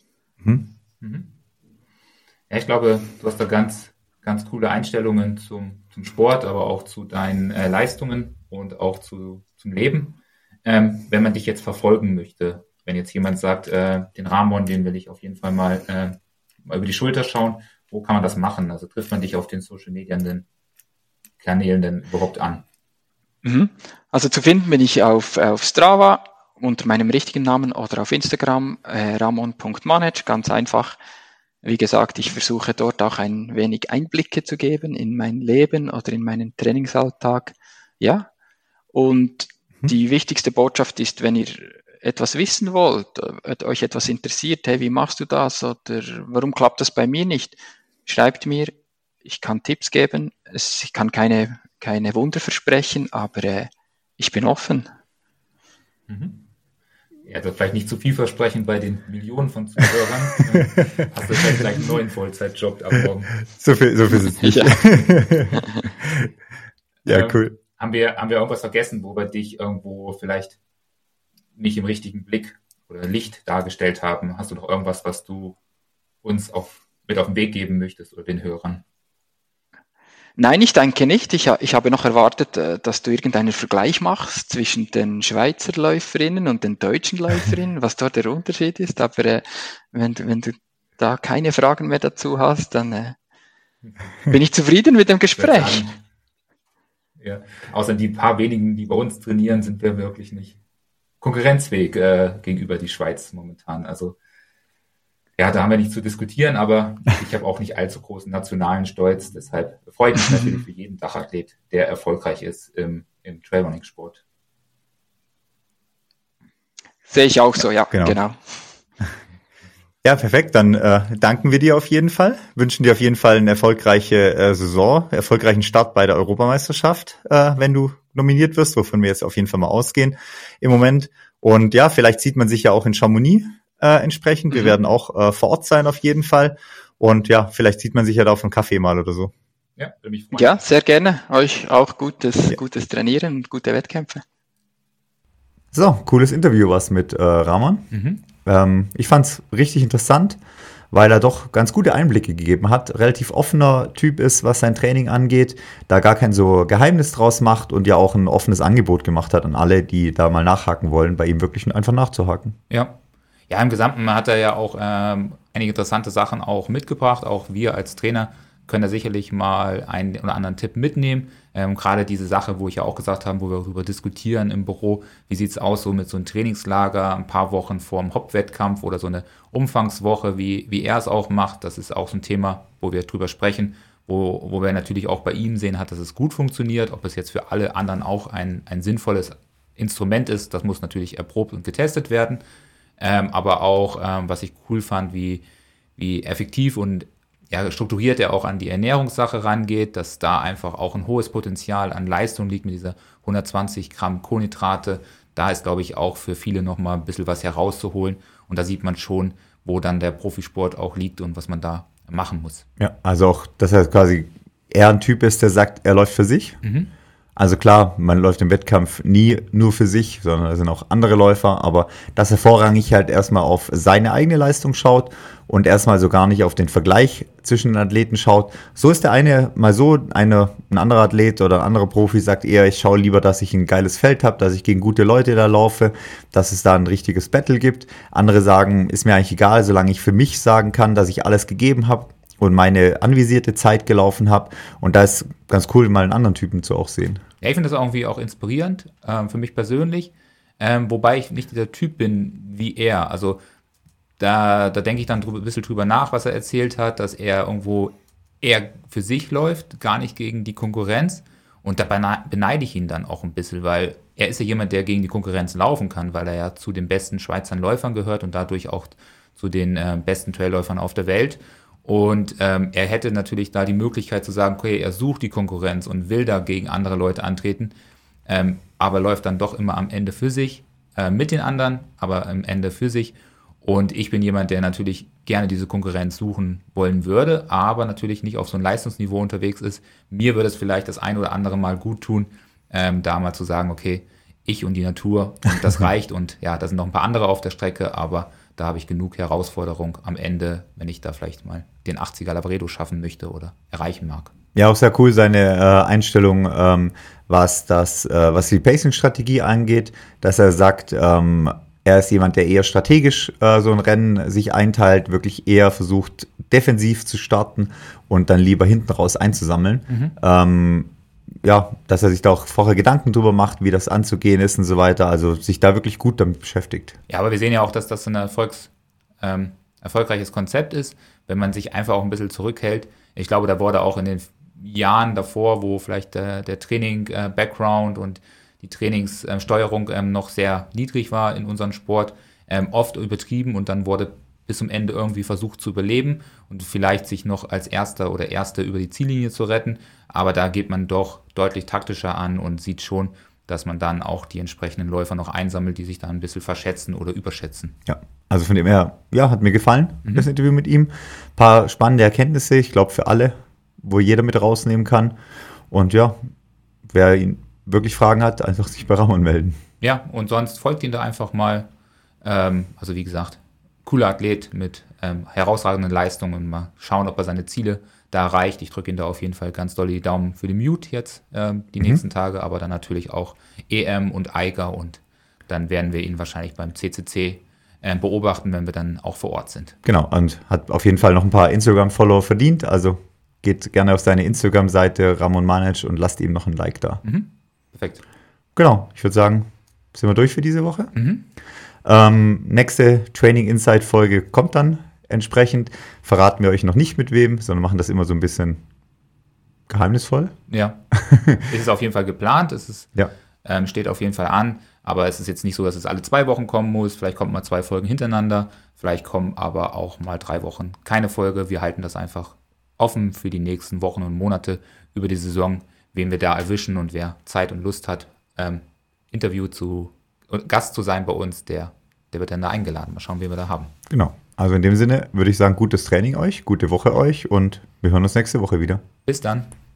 Ja, ich glaube, du hast da ganz, ganz coole Einstellungen zum Sport, aber auch zu deinen Leistungen und auch zum Leben. Wenn man dich jetzt verfolgen möchte, wenn jetzt jemand sagt, den Ramon, den will ich auf jeden Fall mal über die Schulter schauen, wo kann man das machen? Also trifft man dich auf den Social Media Kanälen denn überhaupt an?
Also zu finden bin ich auf Strava unter meinem richtigen Namen oder auf Instagram ramon.manage, ganz einfach. Wie gesagt, ich versuche dort auch ein wenig Einblicke zu geben in mein Leben oder in meinen Trainingsalltag. Ja, und die wichtigste Botschaft ist, wenn ihr etwas wissen wollt, euch etwas interessiert, hey, wie machst du das oder warum klappt das bei mir nicht? Schreibt mir, ich kann Tipps geben, ich kann keine Wunder versprechen, aber ich bin offen.
Ja, das vielleicht nicht zu viel versprechen bei den Millionen von Zuhörern. Hast du vielleicht gleich einen neuen Vollzeitjob abgenommen.
So viel ist es nicht. Ja, cool.
Haben wir irgendwas vergessen, wo wir dich irgendwo vielleicht nicht im richtigen Blick oder Licht dargestellt haben? Hast du noch irgendwas, was du uns mit auf den Weg geben möchtest oder den Hörern?
Nein, ich denke nicht. Ich habe noch erwartet, dass du irgendeinen Vergleich machst zwischen den Schweizer Läuferinnen und den deutschen Läuferinnen, was dort der Unterschied ist. Aber wenn du da keine Fragen mehr dazu hast, dann bin ich zufrieden mit dem Gespräch.
Ja, außer die paar wenigen, die bei uns trainieren, sind wir wirklich nicht konkurrenzfähig gegenüber die Schweiz momentan. Also ja, da haben wir nicht zu diskutieren, aber ich habe auch nicht allzu großen nationalen Stolz. Deshalb freue ich mich natürlich für jeden Dachathlet, der erfolgreich ist im Trailrunning-Sport.
Sehe ich auch so, ja, genau.
Ja, perfekt. Dann danken wir dir auf jeden Fall. Wünschen dir auf jeden Fall eine erfolgreiche Saison, erfolgreichen Start bei der Europameisterschaft, wenn du nominiert wirst, wovon wir jetzt auf jeden Fall mal ausgehen im Moment. Und ja, vielleicht sieht man sich ja auch in Chamonix entsprechend. Wir werden auch vor Ort sein auf jeden Fall. Und ja, vielleicht sieht man sich ja da auf einem Kaffee mal oder so.
Ja, würde mich freuen. Ja, sehr gerne. Euch auch gutes Trainieren und gute Wettkämpfe.
So, cooles Interview was mit Ramon. Ich fand's richtig interessant, weil er doch ganz gute Einblicke gegeben hat. Relativ offener Typ ist, was sein Training angeht, da gar kein so Geheimnis draus macht und ja auch ein offenes Angebot gemacht hat an alle, die da mal nachhaken wollen, bei ihm wirklich einfach nachzuhaken.
Ja, im Gesamten hat er ja auch einige interessante Sachen auch mitgebracht. Auch wir als Trainer können da sicherlich mal einen oder anderen Tipp mitnehmen. Gerade diese Sache, wo ich ja auch gesagt habe, wo wir darüber diskutieren im Büro, wie sieht es aus so mit so einem Trainingslager ein paar Wochen vor dem Hauptwettkampf oder so eine Umfangswoche, wie er es auch macht. Das ist auch so ein Thema, wo wir drüber sprechen, wo wir natürlich auch bei ihm sehen, hat, dass es gut funktioniert. Ob es jetzt für alle anderen auch ein sinnvolles Instrument ist, das muss natürlich erprobt und getestet werden. Aber auch, was ich cool fand, wie effektiv und strukturiert er auch an die Ernährungssache rangeht, dass da einfach auch ein hohes Potenzial an Leistung liegt mit dieser 120 Gramm Kohlenhydrate. Da ist, glaube ich, auch für viele nochmal ein bisschen was herauszuholen. Und da sieht man schon, wo dann der Profisport auch liegt und was man da machen muss.
Ja, also auch, dass er quasi eher ein Typ ist, der sagt, er läuft für sich. Also klar, man läuft im Wettkampf nie nur für sich, sondern da sind auch andere Läufer, aber dass er vorrangig halt erstmal auf seine eigene Leistung schaut und erstmal so gar nicht auf den Vergleich zwischen den Athleten schaut. So ist der eine mal so, ein anderer Athlet oder ein anderer Profi sagt eher, ich schaue lieber, dass ich ein geiles Feld habe, dass ich gegen gute Leute da laufe, dass es da ein richtiges Battle gibt. Andere sagen, ist mir eigentlich egal, solange ich für mich sagen kann, dass ich alles gegeben habe und meine anvisierte Zeit gelaufen habe. Und da ist ganz cool, mal einen anderen Typen zu auch sehen.
Ja, ich finde das irgendwie auch inspirierend, für mich persönlich, wobei ich nicht dieser Typ bin wie er. Also da denke ich dann ein bisschen drüber nach, was er erzählt hat, dass er irgendwo eher für sich läuft, gar nicht gegen die Konkurrenz. Und da beneide ich ihn dann auch ein bisschen, weil er ist ja jemand, der gegen die Konkurrenz laufen kann, weil er ja zu den besten Schweizer Läufern gehört und dadurch auch zu den besten Trailläufern auf der Welt. Und er hätte natürlich da die Möglichkeit zu sagen, okay, er sucht die Konkurrenz und will da gegen andere Leute antreten, aber läuft dann doch immer am Ende für sich, mit den anderen, aber am Ende für sich. Und ich bin jemand, der natürlich gerne diese Konkurrenz suchen wollen würde, aber natürlich nicht auf so ein Leistungsniveau unterwegs ist. Mir würde es vielleicht das ein oder andere Mal gut tun, da mal zu sagen, okay, ich und die Natur, und das reicht. Und ja, da sind noch ein paar andere auf der Strecke, aber da habe ich genug Herausforderung am Ende, wenn ich da vielleicht mal den 80er Lavredo schaffen möchte oder erreichen mag.
Ja, auch sehr cool seine Einstellung, was die Pacing-Strategie angeht, dass er sagt, er ist jemand, der eher strategisch so ein Rennen sich einteilt, wirklich eher versucht, defensiv zu starten und dann lieber hinten raus einzusammeln. Dass er sich da auch vorher Gedanken drüber macht, wie das anzugehen ist und so weiter. Also sich da wirklich gut damit beschäftigt.
Ja, aber wir sehen ja auch, dass das ein erfolgreiches Konzept ist, wenn man sich einfach auch ein bisschen zurückhält. Ich glaube, da wurde auch in den Jahren davor, wo vielleicht der Training-Background und die Trainingssteuerung noch sehr niedrig war in unserem Sport, oft übertrieben und dann wurde bis zum Ende irgendwie versucht zu überleben und vielleicht sich noch als Erster oder Erste über die Ziellinie zu retten. Aber da geht man doch deutlich taktischer an und sieht schon, dass man dann auch die entsprechenden Läufer noch einsammelt, die sich dann ein bisschen verschätzen oder überschätzen.
Ja, also von dem her, ja, hat mir gefallen, das Interview mit ihm. Ein paar spannende Erkenntnisse, ich glaube für alle, wo jeder mit rausnehmen kann. Und ja, wer ihn wirklich Fragen hat, einfach sich bei Ramon melden.
Ja, und sonst folgt ihn da einfach mal. Also wie gesagt, cooler Athlet mit herausragenden Leistungen und mal schauen, ob er seine Ziele da erreicht. Ich drücke ihn da auf jeden Fall ganz doll die Daumen für den Mute jetzt die nächsten Tage, aber dann natürlich auch EM und Eiger und dann werden wir ihn wahrscheinlich beim CCC beobachten, wenn wir dann auch vor Ort sind.
Genau, und hat auf jeden Fall noch ein paar Instagram-Follower verdient, also geht gerne auf seine Instagram-Seite Ramon Manic und lasst ihm noch ein Like da.
Perfekt.
Genau, ich würde sagen, sind wir durch für diese Woche. Nächste Training Insight Folge kommt dann entsprechend. Verraten wir euch noch nicht mit wem, sondern machen das immer so ein bisschen geheimnisvoll.
Ja, es ist auf jeden Fall geplant, es ist, steht auf jeden Fall an, Aber es ist jetzt nicht so, dass es alle 2 Wochen kommen muss. Vielleicht kommen mal 2 Folgen hintereinander. Vielleicht kommen aber auch mal 3 Wochen keine Folge. Wir halten das einfach offen für die nächsten Wochen und Monate über die Saison, wen wir da erwischen und wer Zeit und Lust hat, Gast zu sein bei uns, der wird dann da eingeladen. Mal schauen, wen wir da haben.
Genau. Also in dem Sinne würde ich sagen, gutes Training euch, gute Woche euch und wir hören uns nächste Woche wieder.
Bis dann.